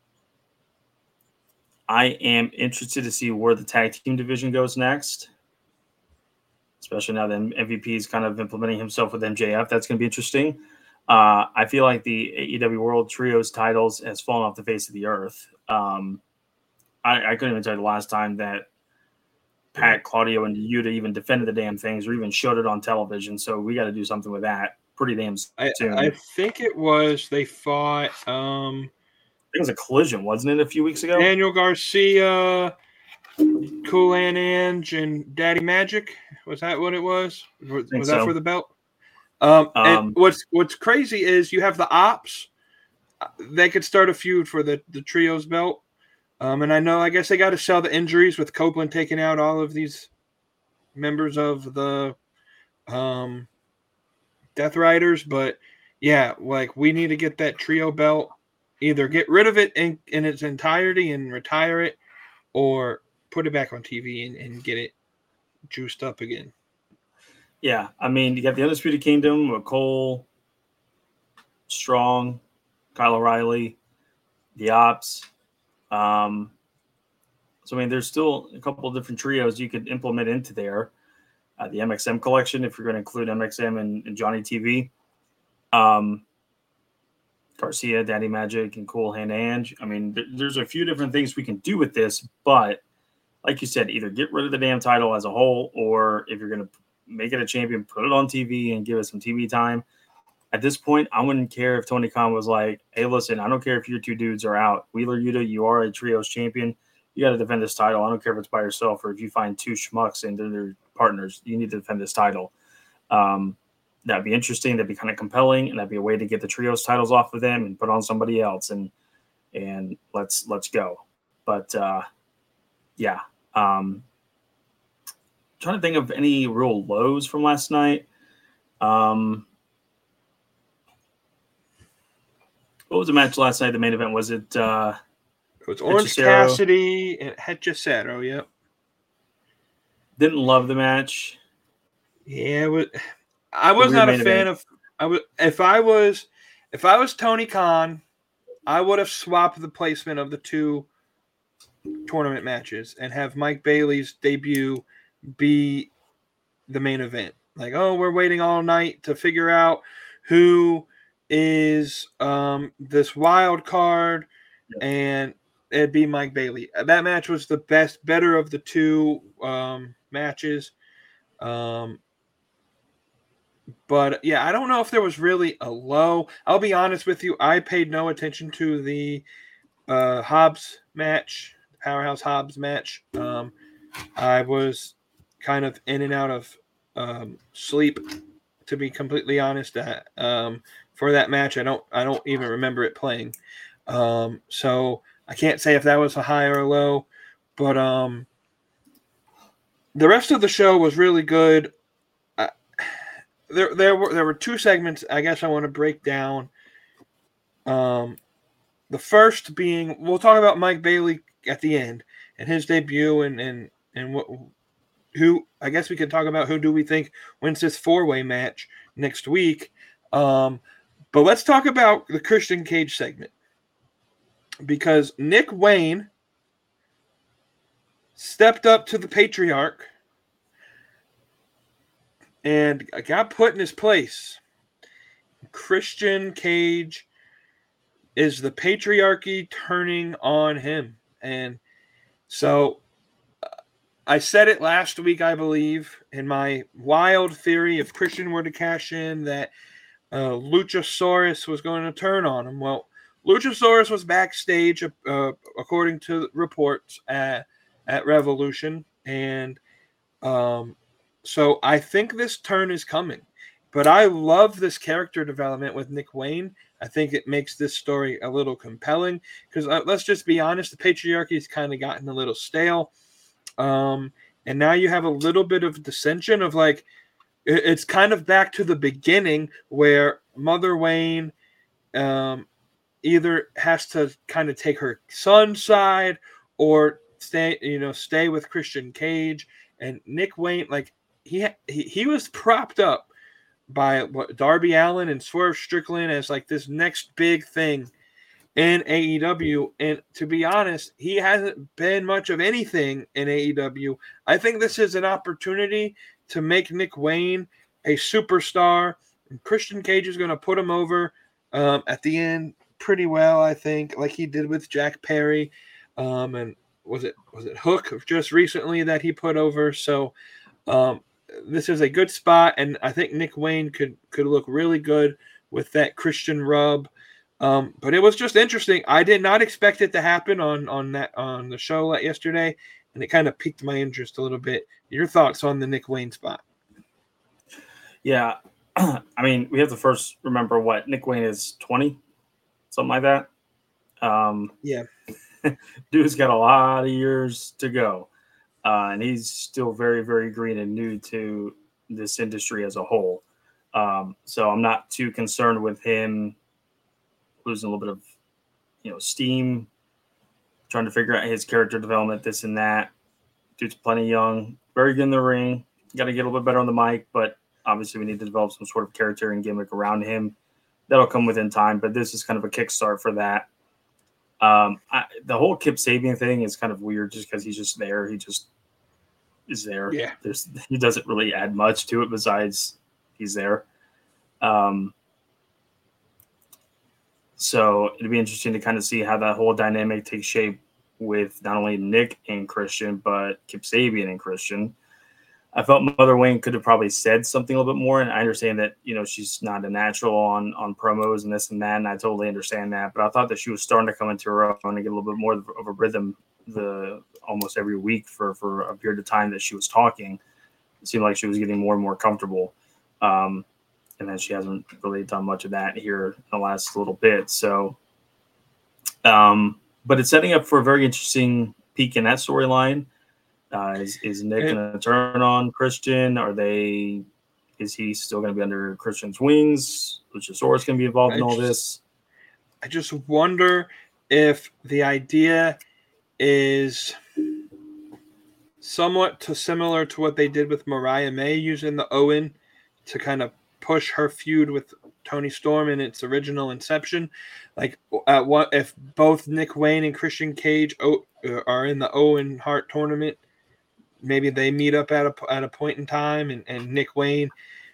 I am interested to see where the tag team division goes next, especially now that M V P is kind of implementing himself with M J F. That's going to be interesting. Uh, I feel like the A E W World Trios titles has fallen off the face of the earth. Um, I, I couldn't even tell you the last time that Pat, Claudio, and Yuta even defended the damn things or even showed it on television. So we got to do something with that pretty damn soon. I, I think it was they fought. Um, it was a collision, wasn't it, a few weeks ago? Daniel Garcia, Cool and Ange, and Daddy Magic. Was that what it was? Was, was that so. for the belt? Um, Um, and what's what's crazy is you have the Ops. They could start a feud for the, the Trios belt. Um, and I know, I guess they got to sell the injuries with Copeland taking out all of these members of the um, Death Riders. But, yeah, like we need to get that trio belt, either get rid of it in, in its entirety and retire it, or put it back on T V and, and get it juiced up again. Yeah, I mean, you got the Undisputed Kingdom with Cole, Strong, Kyle O'Reilly, the Ops. Um, so, I mean, there's still a couple of different trios you could implement into there. Uh, the M X M collection, if you're going to include M X M and, and Johnny T V. Um, Garcia, Daddy Magic, and Cool Hand Ange. I mean, th- there's a few different things we can do with this, but like you said, either get rid of the damn title as a whole, or if you're going to make it a champion, put it on T V and give it some T V time. At this point, I wouldn't care if Tony Khan was like, hey, listen, I don't care if your two dudes are out. Wheeler Yuta, you are a trios champion. You got to defend this title. I don't care if it's by yourself or if you find two schmucks and they're their partners. You need to defend this title. Um, that'd be interesting. That'd be kind of compelling, and that'd be a way to get the trios titles off of them and put on somebody else, and and let's let's go. But, uh, yeah. Um, trying to think of any real lows from last night. Um, what was the match last night? The main event, was it? Uh, it was Orange Hechicero? Cassidy and Hechicero, yep. Didn't love the match. Yeah, it was, I was not a fan of. I was if I was if I was Tony Khan, I would have swapped the placement of the two tournament matches and have Mike Bailey's debut be the main event. Like, oh, we're waiting all night to figure out who is um, this wild card, yeah. and it'd be Mike Bailey. That match was the best, better of the two um, matches. Um, but yeah, I don't know if there was really a low. I'll be honest with you. I paid no attention to the uh, Hobbs match, Powerhouse Hobbs match. Um, I was kind of in and out of um, sleep, to be completely honest. That um, for that match, I don't, I don't even remember it playing. Um, so I can't say if that was a high or a low, but um, the rest of the show was really good. Uh, there, there were there were two segments I guess I want to break down. Um, the first being, we'll talk about Mike Bailey at the end and his debut, and and and what who I guess we could talk about who do we think wins this four-way match next week. Um, but let's talk about the Christian Cage segment, because Nick Wayne stepped up to the patriarch and got put in his place. Christian Cage is the patriarchy turning on him. And so uh, I said it last week, I believe, in my wild theory, if Christian were to cash in, that uh, Luchasaurus was going to turn on him. Well, Luchasaurus was backstage, uh, according to reports, at, at Revolution. And um, so I think this turn is coming. But I love this character development with Nick Wayne. I think it makes this story a little compelling because uh, let's just be honest, the patriarchy has kind of gotten a little stale. Um, and now you have a little bit of dissension of like, it, it's kind of back to the beginning where Mother Wayne um, either has to kind of take her son's side or stay, you know, stay with Christian Cage. And Nick Wayne, like he, he, he was propped up by what, Darby Allin and Swerve Strickland as like this next big thing in A E W. And to be honest, he hasn't been much of anything in A E W. I think this is an opportunity to make Nick Wayne a superstar. And Christian Cage is going to put him over um, at the end pretty well, I think, like he did with Jack Perry. Um, and was it was it Hook just recently that he put over? So um, this is a good spot, and I think Nick Wayne could could look really good with that Christian rub. Um, but it was just interesting. I did not expect it to happen on on that on the show yesterday, and it kind of piqued my interest a little bit. Your thoughts on the Nick Wayne spot? Yeah, I mean, we have to first remember what Nick Wayne is twenty, something like that. Um, yeah, dude's got a lot of years to go, uh, and he's still very, very green and new to this industry as a whole. Um, so I'm not too concerned with him losing a little bit of, you know, steam, trying to figure out his character development, this and that. Dude's plenty young, very good in the ring. Got to get a little bit better on the mic, but obviously we need to develop some sort of character and gimmick around him. That'll come within time, but this is kind of a kickstart for that. Um, I, the whole Kip Sabian thing is kind of weird just because he's just there. He just is there. Yeah. There's, he doesn't really add much to it besides he's there. Um, So it'd be interesting to kind of see how that whole dynamic takes shape with not only Nick and Christian, but Kip Sabian and Christian. I felt Mother Wayne could have probably said something a little bit more. And I understand that, you know, she's not a natural on, on promos and this and that. And I totally understand that. But I thought that she was starting to come into her own and get a little bit more of a rhythm the almost every week for, for a period of time that she was talking. It seemed like she was getting more and more comfortable. Um, And then she hasn't really done much of that here in the last little bit. So, um, but it's setting up for a very interesting peak in that storyline. Uh, is, is Nick going to turn on Christian? Are they? Is he still going to be under Christian's wings? Luchasaurus going to be involved in all this? I just wonder if the idea is somewhat to similar to what they did with Mariah May using the Owen to kind of push her feud with Toni Storm in its original inception. Like, uh, what if both Nick Wayne and Christian Cage o- are in the Owen Hart tournament? Maybe they meet up at a at a point in time, and, and Nick Wayne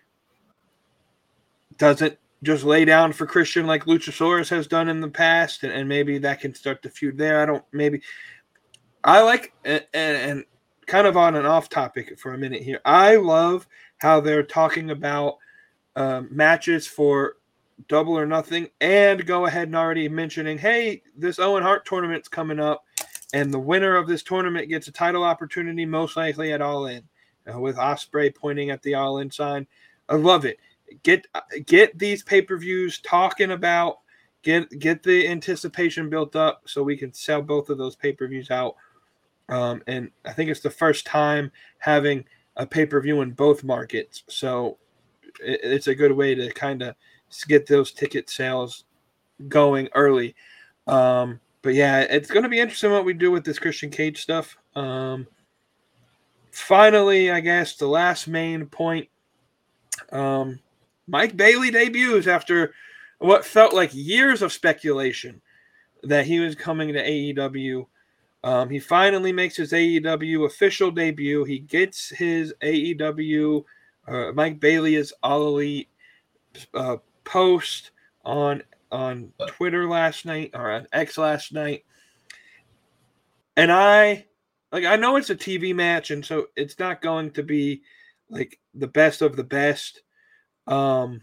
doesn't just lay down for Christian like Luchasaurus has done in the past, and, and maybe that can start the feud there. I don't maybe I like and, and kind of on an off topic for a minute here. I love how they're talking about Um, matches for Double or Nothing, and go ahead and already mentioning, hey, this Owen Hart tournament's coming up, and the winner of this tournament gets a title opportunity, most likely at All In, uh, with Ospreay pointing at the All In sign. I love it. Get get these pay-per-views talking about, get get the anticipation built up so we can sell both of those pay-per-views out. Um, and I think it's the first time having a pay-per-view in both markets. So it's a good way to kind of get those ticket sales going early. Um, but yeah, it's going to be interesting what we do with this Christian Cage stuff. Um, finally, I guess the last main point, um, Mike Bailey debuts after what felt like years of speculation that he was coming to A E W. Um, he finally makes his A E W official debut. He gets his A E W Uh, Mike Bailey is All Elite uh, post on on Twitter last night or on X last night, and I like I know it's a T V match, and so it's not going to be like the best of the best. Um,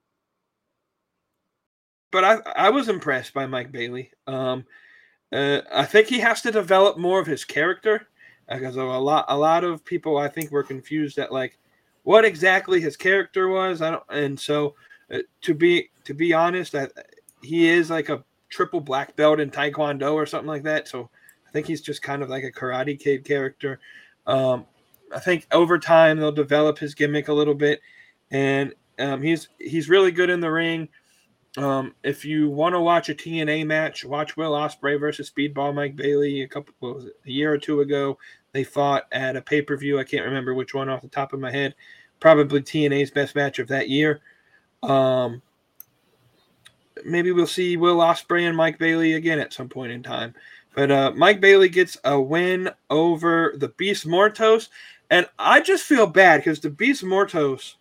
but I I was impressed by Mike Bailey. Um, uh, I think he has to develop more of his character because a lot a lot of people I think were confused at like what exactly his character was. I don't, and so uh, to be to be honest, I, he is like a triple black belt in Taekwondo or something like that. So I think he's just kind of like a Karate Kid character. Um, I think over time they'll develop his gimmick a little bit, and um, he's he's really good in the ring. Um, if you want to watch a T N A match, watch Will Ospreay versus Speedball Mike Bailey a couple what was it, a year or two ago. They fought at a pay-per-view. I can't remember which one off the top of my head. probably T N A's best match of that year. Um, maybe we'll see Will Ospreay and Mike Bailey again at some point in time. But uh, Mike Bailey gets a win over the Beast Mortos. And I just feel bad because the Beast Mortos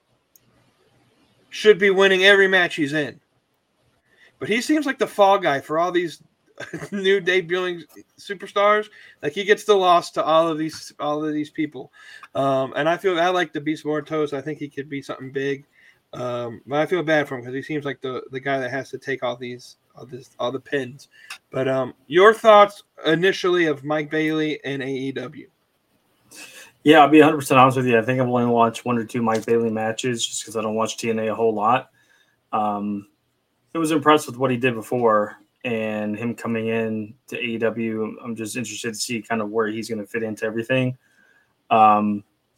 should be winning every match he's in. But he seems like the fall guy for all these new debuting superstars. Like he gets the loss to all of these all of these people. Um, and I feel I like the Beast Mortos. I think he could be something big. Um, but I feel bad for him because he seems like the, the guy that has to take all these all this all the pins. But um, your thoughts initially of Mike Bailey and A E W? Yeah, I'll be one hundred percent honest with you. I think I've only watched one or two Mike Bailey matches just because I don't watch T N A a whole lot. Um, I was impressed with what he did before, and him coming in to A E W. I'm just interested to see kind of where he's going to fit into everything. Um,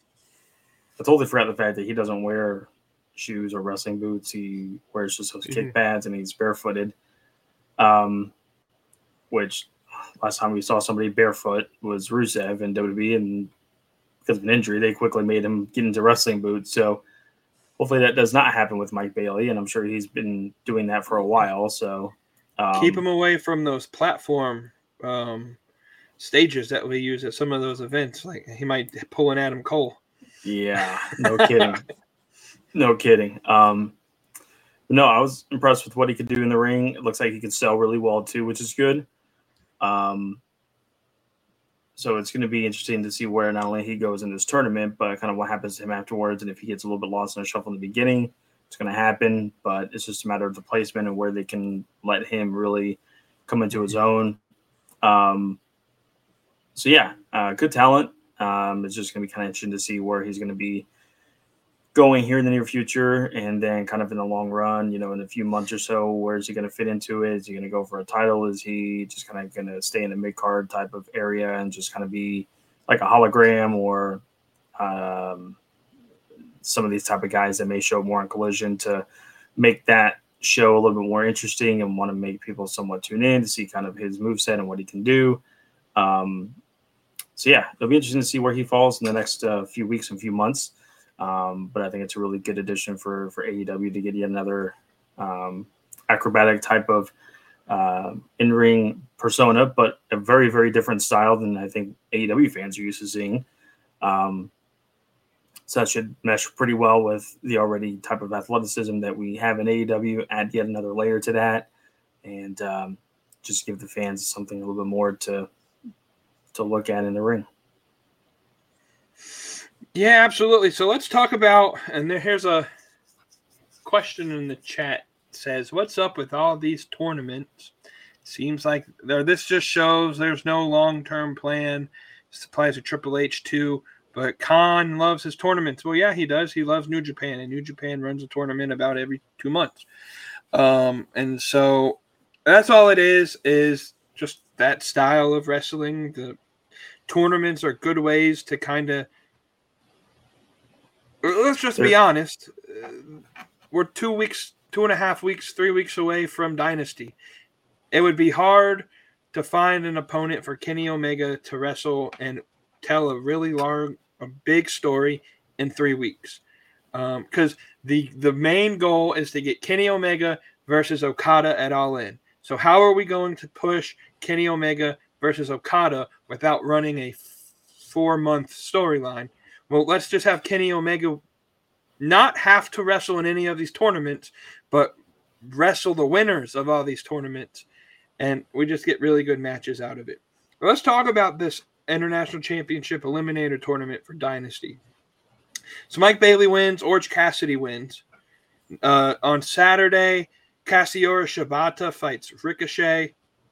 I totally forgot the fact that he doesn't wear shoes or wrestling boots. He wears just those Mm-hmm. kick pads, and he's barefooted. Um, which last time we saw somebody barefoot was Rusev in W W E, and because of an injury, they quickly made him get into wrestling boots. So hopefully that does not happen with Mike Bailey, and I'm sure he's been doing that for a while. So um, Keep him away from those platform um, stages that we use at some of those events. Like he might pull an Adam Cole. Yeah, no kidding. No kidding. Um, no, I was impressed with what he could do in the ring. It looks like he could sell really well too, which is good. Um, so it's going to be interesting to see where not only he goes in this tournament, but kind of what happens to him afterwards. And if he gets a little bit lost in the shuffle in the beginning, it's going to happen. But it's just a matter of the placement and where they can let him really come into his own. Um, so yeah, uh, good talent. Um, it's just going to be kind of interesting to see where he's going to be going here in the near future, and then kind of in the long run, you know, in a few months or so, where is he going to fit into it? Is he going to go for a title? Is he just kind of going to stay in the mid-card type of area and just kind of be like a hologram, or um, some of these type of guys that may show more on Collision to make that show a little bit more interesting and want to make people somewhat tune in to see kind of his moveset and what he can do. Um, so yeah, it'll be interesting to see where he falls in the next uh, few weeks and few months. Um, but I think it's a really good addition for, for A E W to get yet another um, acrobatic type of uh, in-ring persona, but a very, very different style than I think A E W fans are used to seeing. Um, so that should mesh pretty well with the already type of athleticism that we have in A E W, add yet another layer to that, and um, just give the fans something a little bit more to to look at in the ring. Yeah, absolutely. So let's talk about, and there, here's a question in the chat. It says, what's up with all these tournaments? Seems like there, this just shows there's no long-term plan. This applies to Triple H too, but Khan loves his tournaments. Well, yeah, he does. He loves New Japan, and New Japan runs a tournament about every two months. Um, and so that's all it is, is just that style of wrestling. The tournaments are good ways to kind of, let's just be honest. Uh, we're two weeks, two and a half weeks, three weeks away from Dynasty. It would be hard to find an opponent for Kenny Omega to wrestle and tell a really long, a big story in three weeks. Because um, the the main goal is to get Kenny Omega versus Okada at All In. So how are we going to push Kenny Omega versus Okada without running a four-month storyline? Well, let's just have Kenny Omega not have to wrestle in any of these tournaments, but wrestle the winners of all these tournaments, and we just get really good matches out of it. But let's talk about this International Championship Eliminator Tournament for Dynasty. So Mike Bailey wins, Orange Cassidy wins. Uh, on Saturday, Kazuchika Shibata fights Ricochet,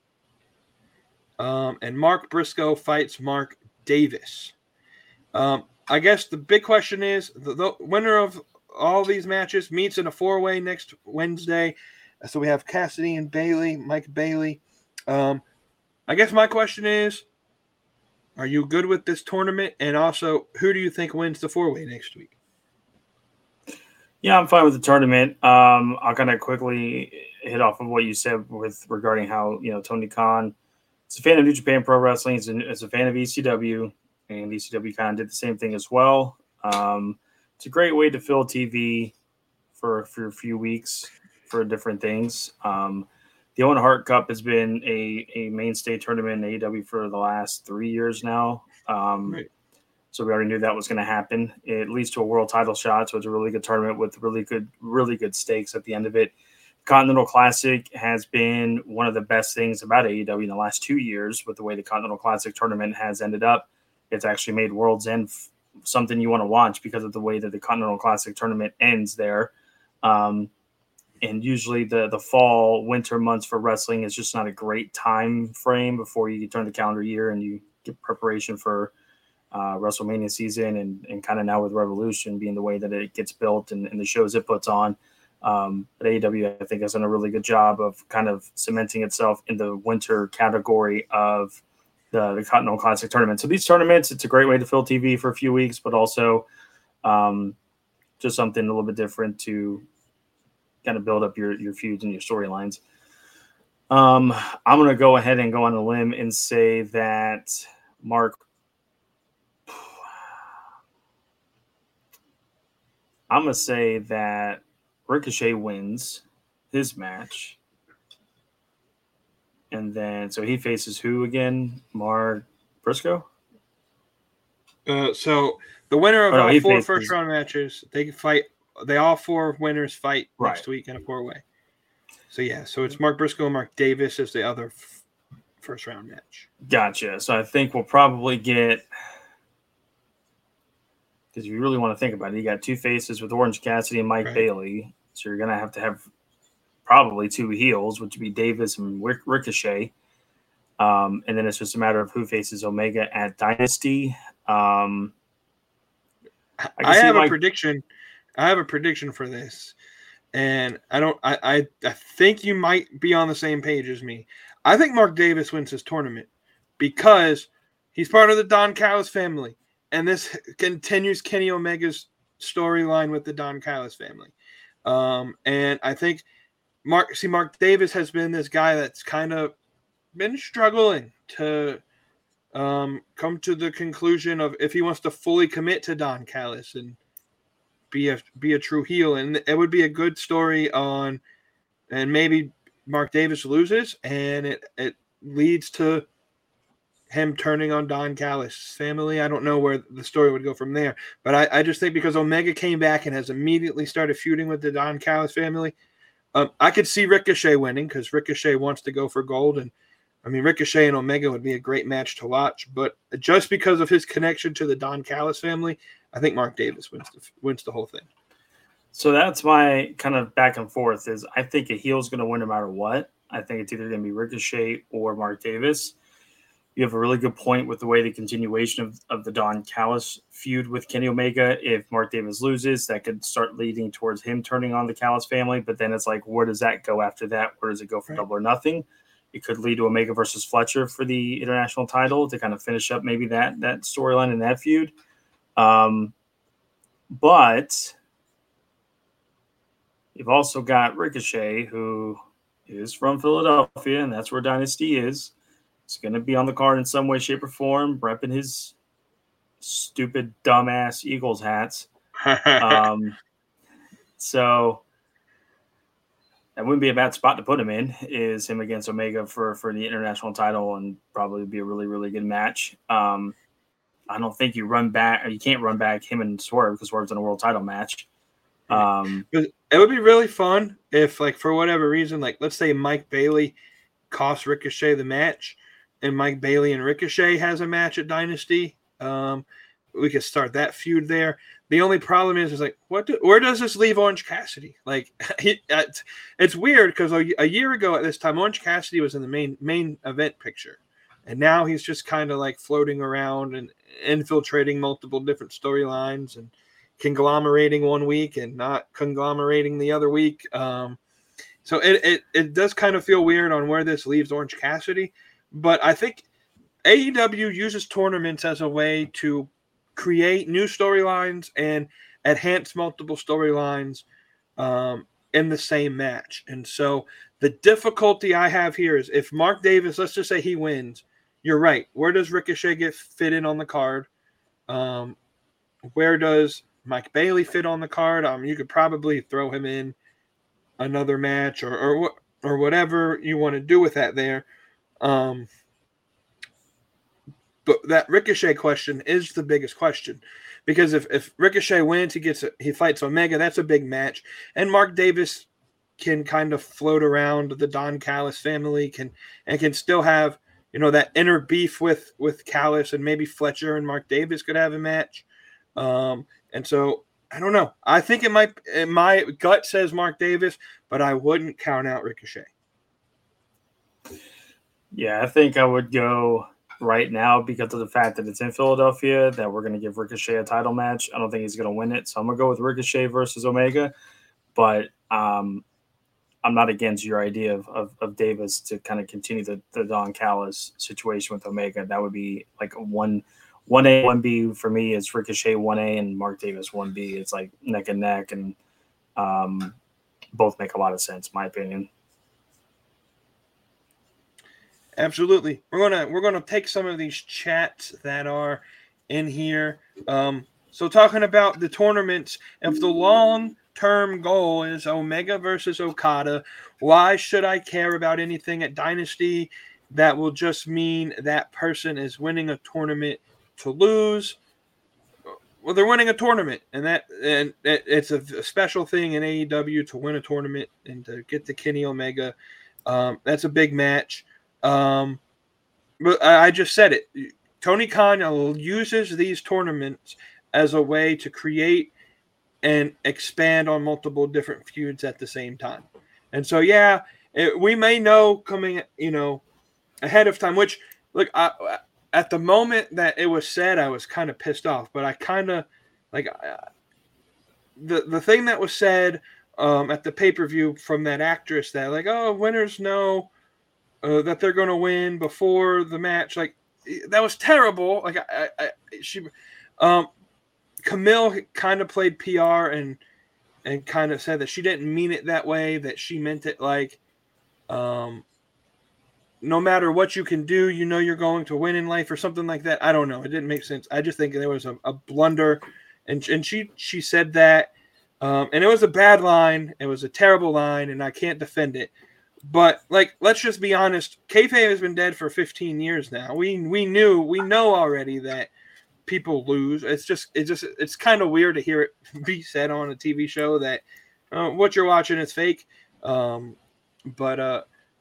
um, and Mark Briscoe fights Mark Davis. Um, I guess the big question is the, the winner of all these matches meets in a four-way next Wednesday. So we have Cassidy and Bailey, Mike Bailey. Um, I guess my question is, are you good with this tournament? And also, who do you think wins the four-way next week? Yeah, I'm fine with the tournament. Um, I'll kind of quickly hit off of what you said with regarding how, you know, Tony Khan is a fan of New Japan Pro Wrestling. He's a, he's a fan of E C W. And E C W kind of did the same thing as well. Um, it's a great way to fill T V for for a few weeks for different things. Um, the Owen Hart Cup has been a, a mainstay tournament in A E W for the last three years now. Um, Right. So we already knew that was going to happen. It leads to a world title shot, so it's a really good tournament with really good, really good stakes at the end of it. Continental Classic has been one of the best things about A E W in the last two years with the way the Continental Classic tournament has ended up. It's actually made World's End f- something you want to watch because of the way that the Continental Classic tournament ends there. Um, and usually the, the fall, winter months for wrestling is just not a great time frame before you turn the calendar year and you get preparation for Uh, WrestleMania season and, and kind of now with Revolution being the way that it gets built and, and the shows it puts on. Um, but A E W, I think, has done a really good job of kind of cementing itself in the winter category of the, the Continental Classic tournament. So these tournaments, it's a great way to fill T V for a few weeks, but also um, just something a little bit different to kind of build up your, your feuds and your storylines. Um, I'm going to go ahead and go on a limb and say that Mark I'm going to say that Ricochet wins his match. And then, so he faces who again? Mark Briscoe? Uh, so the winner of Oh, no, all he four faces- first round matches, they can fight. They all four winners fight Right. next week in a four way. So yeah, so it's Mark Briscoe and Mark Davis as the other f- first round match. Gotcha. So I think we'll probably get, because if you really want to think about it, you got two faces with Orange Cassidy and Mike Right. Bailey. So you're going to have to have probably two heels, which would be Davis and Ric- Ricochet. Um, and then it's just a matter of who faces Omega at Dynasty. Um, I, can I see have a Mike- prediction. I have a prediction for this, and I don't. I, I I think you might be on the same page as me. I think Mark Davis wins this tournament because he's part of the Don Callis family, and this continues Kenny Omega's storyline with the Don Callis family. Um, and I think Mark. See, Mark Davis has been this guy that's kind of been struggling to um, come to the conclusion of if he wants to fully commit to Don Callis and be a be a true heel. And it would be a good story on, and maybe Mark Davis loses and it, it leads to him turning on Don Callis' family. I don't know where the story would go from there, but I, I just think because Omega came back and has immediately started feuding with the Don Callis family, um, I could see Ricochet winning because Ricochet wants to go for gold. And I mean, Ricochet and Omega would be a great match to watch, but just because of his connection to the Don Callis family, I think Mark Davis wins the, wins the whole thing. So that's my kind of back and forth is I think a heel's going to win no matter what. I think it's either going to be Ricochet or Mark Davis. You have a really good point with the way the continuation of, of the Don Callis feud with Kenny Omega. If Mark Davis loses, that could start leading towards him turning on the Callis family. But then it's like, where does that go after that? Where does it go for Right. Double or Nothing? It could lead to Omega versus Fletcher for the international title to kind of finish up maybe that that storyline in that feud. Um, but you've also got Ricochet, who is from Philadelphia, and that's where Dynasty is. He's going to be on the card in some way, shape, or form, repping his stupid, dumbass Eagles hats. Um, so that wouldn't be a bad spot to put him in, is him against Omega for, for the international title, and probably be a really, really good match. Um, I don't think you run back, or you can't run back him and Swerve because Swerve's in a world title match. Um, But it would be really fun if, like, for whatever reason, like, let's say Mike Bailey costs Ricochet the match, and Mike Bailey and Ricochet has a match at Dynasty. Um, we could start that feud there. The only problem is, is like, what? Do, where does this leave Orange Cassidy? Like, he, it's, it's weird because a, a year ago at this time, Orange Cassidy was in the main main event picture, and now he's just kind of like floating around and infiltrating multiple different storylines and conglomerating one week and not conglomerating the other week. Um, so it, it it does kind of feel weird on where this leaves Orange Cassidy, but I think A E W uses tournaments as a way to create new storylines and enhance multiple storylines um, in the same match. And so the difficulty I have here is if Mark Davis, let's just say he wins, you're right. Where does Ricochet get fit in on the card? Um, where does Mike Bailey fit on the card? Um, you could probably throw him in another match or or what or whatever you want to do with that there. Um, but that Ricochet question is the biggest question, because if, if Ricochet wins, he gets a, he fights Omega. That's a big match, and Mark Davis can kind of float around the Don Callis family, can and can still have, you know, that inner beef with with Callis, and maybe Fletcher and Mark Davis could have a match. Um, and so I don't know. I think it might. My gut says Mark Davis, but I wouldn't count out Ricochet. Yeah, I think I would go right now because of the fact that it's in Philadelphia, that we're going to give Ricochet a title match. I don't think he's going to win it, so I'm going to go with Ricochet versus Omega. But um, I'm not against your idea of, of, of Davis to kind of continue the, the Don Callis situation with Omega. That would be like a one, one A, one B for me is Ricochet one A and Mark Davis one B. It's like neck and neck, and um, both make a lot of sense, in my opinion. Absolutely. We're gonna we're gonna take some of these chats that are in here. Um, so talking about the tournaments, if the long term goal is Omega versus Okada, why should I care about anything at Dynasty that will just mean that person is winning a tournament to lose? Well, they're winning a tournament, and that and it's a special thing in A E W to win a tournament and to get to Kenny Omega. Um, that's a big match. Um, but I just said it. Tony Khan uses these tournaments as a way to create and expand on multiple different feuds at the same time. And so, yeah, it, we may know coming, you know, ahead of time, which, look, I, at the moment that it was said, I was kind of pissed off, but I kind of, like, I, the, the thing that was said um, at the pay-per-view from that actress that, like, oh, winners know uh, that they're going to win before the match, like, that was terrible. Like, I, I she, um, Camille kind of played P R and and kind of said that she didn't mean it that way, that she meant it like, um, no matter what you can do, you know you're going to win in life or something like that. I don't know. It didn't make sense. I just think there was a, a blunder, and and she she said that, um, and it was a bad line. It was a terrible line, and I can't defend it. But, like, let's just be honest. Kayfabe has been dead for fifteen years now. We we knew, we know already that people lose. It's just, it's just, it's kind of weird to hear it be said on a T V show that uh, what you're watching is fake. Um, but uh,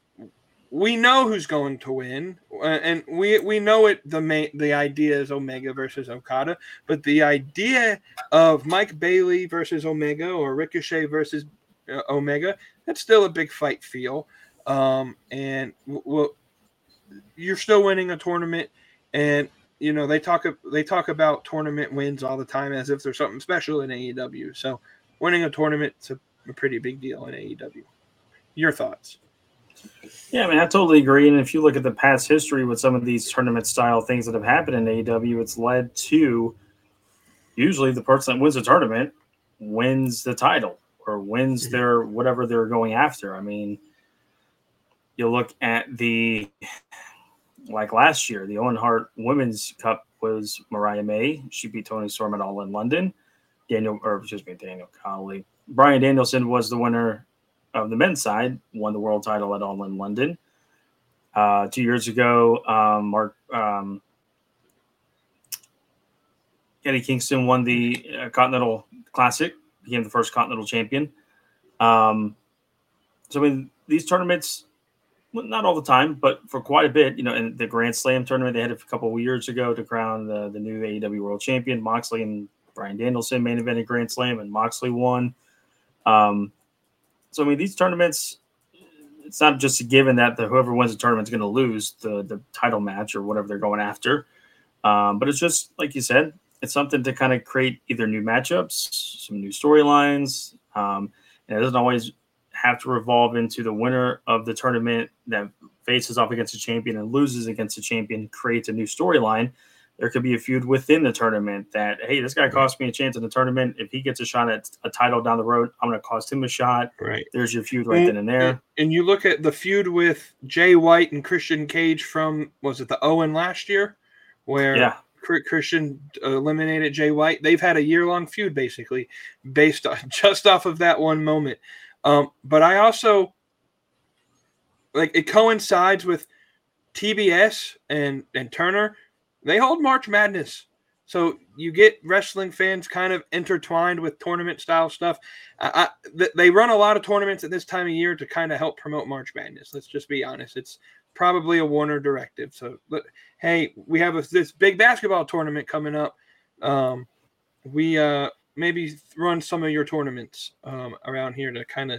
we know who's going to win, uh, and we we know it. The main, the idea is Omega versus Okada, but the idea of Mike Bailey versus Omega or Ricochet versus uh, Omega, that's still a big fight feel. Um, and well, you're still winning a tournament, and you know they talk they talk about tournament wins all the time as if there's something special in A E W. So winning a tournament is a, a pretty big deal in A E W. Your thoughts? Yeah, I mean, I totally agree. And if you look at the past history with some of these tournament style things that have happened in A E W, it's led to usually the person that wins the tournament wins the title or wins mm-hmm. their whatever they're going after. I mean, you look at the like last year, the Owen Hart Women's Cup was Mariah May. She beat Toni Storm at All in London. Daniel, or excuse me, Daniel Colley. Bryan Danielson was the winner of the men's side, won the world title at All in London. Uh, two years ago, um, Mark um, Eddie Kingston won the uh, Continental Classic, became the first Continental champion. Um, so, I mean, these tournaments, well, not all the time, but for quite a bit, you know, in the Grand Slam tournament they had a couple of years ago to crown the, the new A E W World Champion. Moxley and Bryan Danielson main evented Grand Slam, and Moxley won. Um, so, I mean, these tournaments, it's not just a given that the, whoever wins the tournament is going to lose the, the title match or whatever they're going after. Um, but it's just, like you said, it's something to kind of create either new matchups, some new storylines. Um, and it doesn't always have to revolve into the winner of the tournament that faces off against a champion and loses against a champion, creates a new storyline. There could be a feud within the tournament that, hey, this guy cost me a chance in the tournament. If he gets a shot at a title down the road, I'm going to cost him a shot. Right. There's your feud right and, then and there. And you look at the feud with Jay White and Christian Cage from, was it the Owen last year? Where yeah. Christian eliminated Jay White. They've had a year-long feud, basically, based on just off of that one moment. Um, but I also like it coincides with T B S and and Turner. They hold March Madness, so you get wrestling fans kind of intertwined with tournament style stuff. I, I, they run a lot of tournaments at this time of year to kind of help promote March Madness. Let's just be honest; it's probably a Warner directive. So, hey, we have a, this big basketball tournament coming up. Um, we uh, maybe run some of your tournaments um, around here to kind of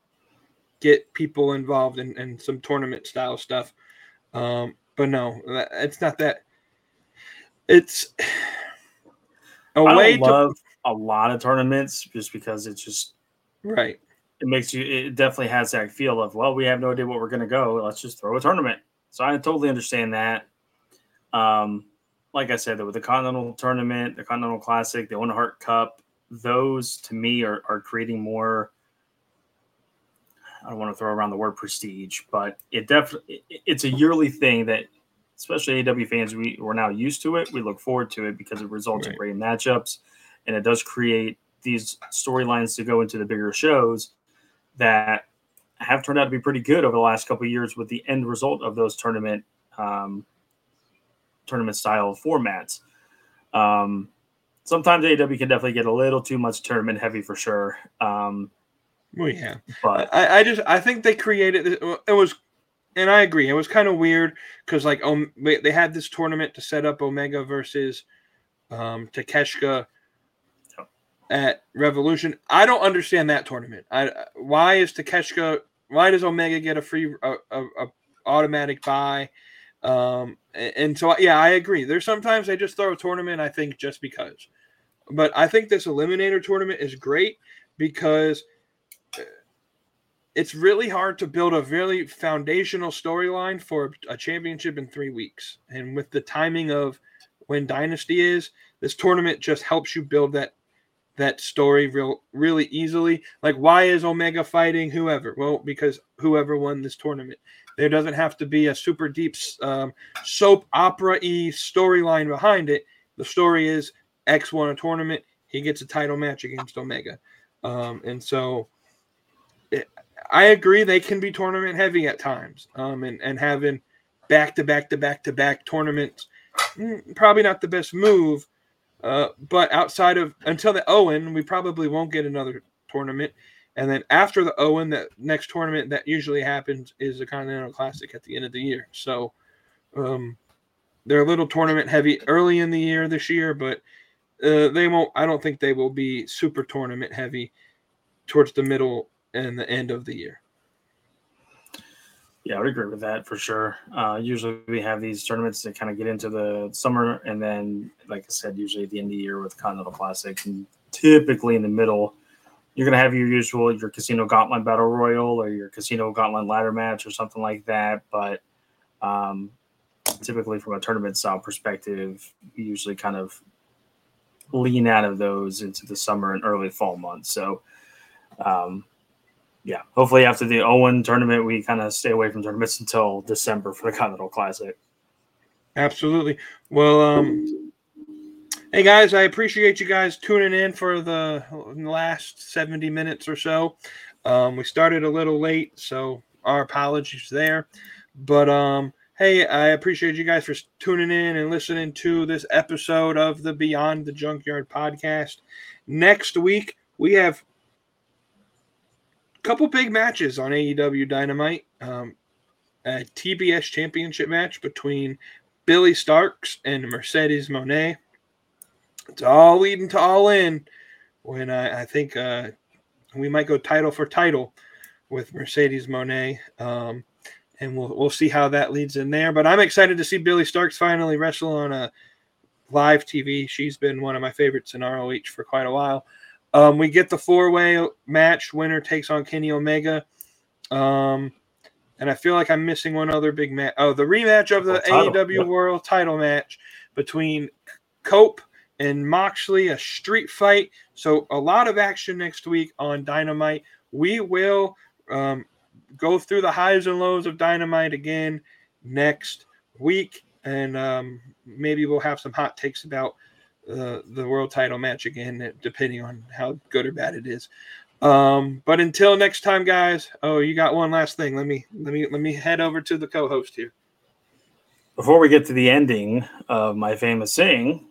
get people involved in, in some tournament style stuff. Um, but no, it's not that. It's a I way don't love to a lot of tournaments just because it's just right. It makes you. It definitely has that feel of, well, we have no idea what we're going to go. Let's just throw a tournament. So I totally understand that. Um, like I said, though, with the Continental Tournament, the Continental Classic, the Owen Hart Cup, those to me are are creating more. I don't want to throw around the word prestige, but it definitely it's a yearly thing that, especially A E W fans, we we're now used to it. We look forward to it because it results right. in great matchups, and it does create these storylines to go into the bigger shows that have turned out to be pretty good over the last couple of years with the end result of those tournament um, tournament style formats. Um, sometimes A E W can definitely get a little too much tournament heavy for sure. Um, well, yeah, but I, I just I think they created it was, and I agree, it was kind of weird because like um they had this tournament to set up Omega versus um, Takeshita at Revolution. I don't understand that tournament. I why is Takeshita? Why does Omega get a free, a, a, a automatic buy? Um, and, and so yeah, I agree. There's sometimes they just throw a tournament. I think just because, but I think this Eliminator tournament is great because it's really hard to build a really foundational storyline for a championship in three weeks. And with the timing of when Dynasty is, this tournament just helps you build that. that story real really easily. Like, why is Omega fighting whoever? Well, because whoever won this tournament. There doesn't have to be a super deep um, soap opera-y storyline behind it. The story is X won a tournament. He gets a title match against Omega. Um, and so it, I agree they can be tournament heavy at times. Um, and, and having back-to-back-to-back-to-back tournaments, probably not the best move. Uh, but outside of until the Owen, we probably won't get another tournament. And then after the Owen, that next tournament that usually happens is the Continental Classic at the end of the year. So um, they're a little tournament heavy early in the year this year, but uh, they won't. I don't think they will be super tournament heavy towards the middle and the end of the year. Yeah, I would agree with that for sure. Uh, usually we have these tournaments that kind of get into the summer, and then, like I said, usually at the end of the year with Continental Classic, and typically in the middle, you're going to have your usual, your Casino Gauntlet Battle Royal or your Casino Gauntlet Ladder Match or something like that. But um, typically from a tournament style perspective, we usually kind of lean out of those into the summer and early fall months. So, um, yeah, hopefully after the Owen tournament, we kind of stay away from tournaments until December for the Continental Classic. Absolutely. Well, um, hey guys, I appreciate you guys tuning in for the last seventy minutes or so. Um, we started a little late, so our apologies there. But um, hey, I appreciate you guys for tuning in and listening to this episode of the Beyond the Junkyard podcast. Next week, we have couple big matches on A E W Dynamite. Um, a T B S championship match between Billy Starks and Mercedes Moné. It's all leading to All In when I, I think uh, we might go title for title with Mercedes Moné. Um, and we'll we'll see how that leads in there. But I'm excited to see Billy Starks finally wrestle on a live T V. She's been one of my favorites in R O H for quite a while. Um, we get the four-way match. Winner takes on Kenny Omega. Um, and I feel like I'm missing one other big match. Oh, the rematch of the A E W yep. World title match between Cope and Moxley, a street fight. So a lot of action next week on Dynamite. We will um, go through the highs and lows of Dynamite again next week. and um, maybe we'll have some hot takes about uh, the world title match again, depending on how good or bad it is. Um, but until next time, guys. Oh, you got one last thing. Let me let me let me head over to the co-host here. Before we get to the ending of my famous saying,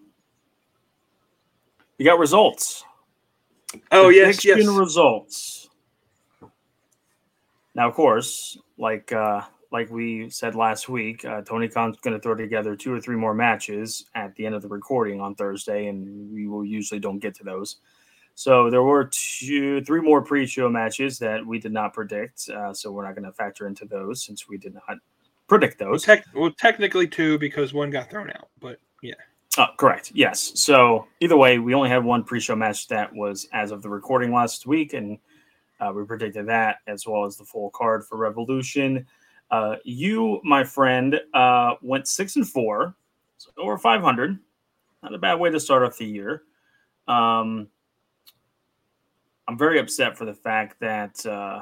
we got results. Oh, yes, yes. Results. Now, of course, like uh, like we said last week, uh, Tony Khan's going to throw together two or three more matches at the end of the recording on Thursday, and we will usually don't get to those. So there were two, three more pre-show matches that we did not predict, uh, so we're not going to factor into those since we did not predict those. Well, tec- well, technically two because one got thrown out, but yeah. Oh, correct. Yes. So either way, we only had one pre-show match that was as of the recording last week, and uh, we predicted that as well as the full card for Revolution. Uh, you, my friend, uh, went six and four, so over five hundred. Not a bad way to start off the year. Um, I'm very upset for the fact that uh,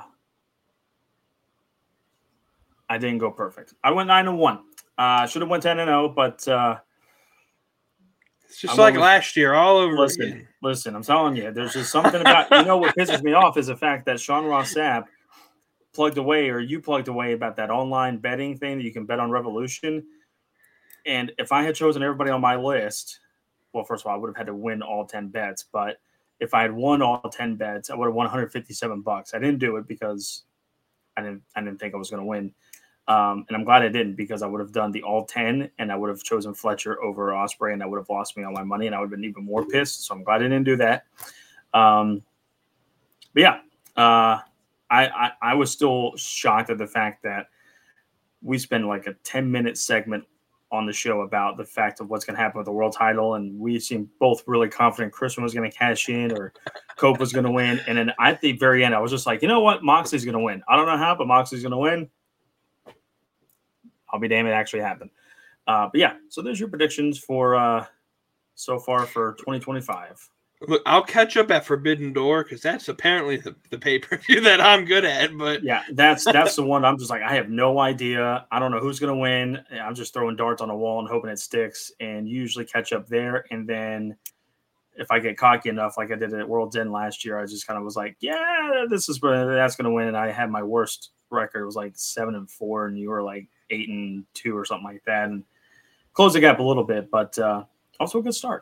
I didn't go perfect. I went nine and one. I uh, should have went ten and zero, but. Uh, It's just I'm like always, last year, all over listen, again. Listen, I'm telling you, there's just something about, you know, what pisses me off is the fact that Sean Ross Sapp plugged away, or you plugged away about that online betting thing that you can bet on Revolution. And if I had chosen everybody on my list, well, first of all, I would have had to win all ten bets. But if I had won all ten bets, I would have won one hundred fifty-seven bucks. I didn't do it because I didn't, I didn't think I was going to win. Um, and I'm glad I didn't, because I would have done the all ten and I would have chosen Fletcher over Ospreay, and I would have lost me all my money, and I would have been even more pissed. So I'm glad I didn't do that. Um, but yeah, uh, I, I, I was still shocked at the fact that we spent like a ten minute segment on the show about the fact of what's going to happen with the world title. And we seemed both really confident Christian was going to cash in or Cope was going to win. And then at the very end, I was just like, you know what? Moxley's going to win. I don't know how, but Moxley's going to win. I'll be damned, it actually happened. Uh, but yeah, so there's your predictions for uh, so far for twenty twenty-five. Look, I'll catch up at Forbidden Door because that's apparently the, the pay-per-view that I'm good at. But yeah, that's that's the one I'm just like, I have no idea. I don't know who's going to win. I'm just throwing darts on a wall and hoping it sticks, and usually catch up there. And then if I get cocky enough, like I did at World's End last year, I just kind of was like, yeah, this is that's going to win. And I had my worst record. It was like seven and four, and you were like eight and two or something like that, and close the gap a little bit, but uh, also a good start.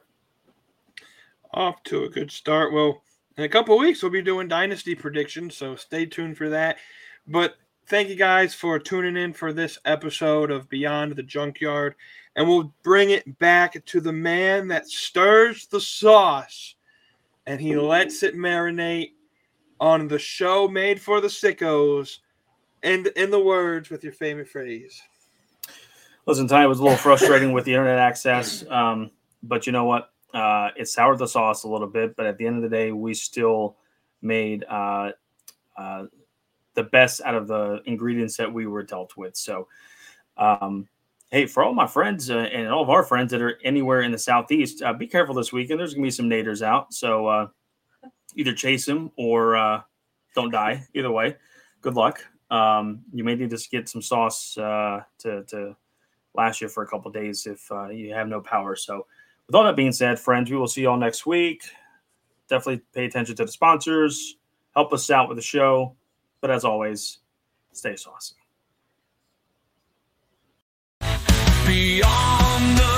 Off to a good start. Well, in a couple of weeks, we'll be doing Dynasty predictions, so stay tuned for that. But thank you guys for tuning in for this episode of Beyond the Junkyard, and we'll bring it back to the man that stirs the sauce, and he lets it marinate on the show made for the sickos. And in the words with your favorite phrase. Listen, tonight was a little frustrating with the internet access, um, but you know what? Uh, it soured the sauce a little bit, but at the end of the day, we still made uh, uh, the best out of the ingredients that we were dealt with. So, um, hey, for all my friends uh, and all of our friends that are anywhere in the Southeast, uh, be careful this weekend. There's going to be some naders out, so uh, either chase them or uh, don't die. Either way, good luck. Um, you may need to get some sauce uh, to, to last you for a couple of days if uh, you have no power. So with all that being said, friends, we will see you all next week. Definitely pay attention to the sponsors. Help us out with the show. But as always, stay saucy. Beyond the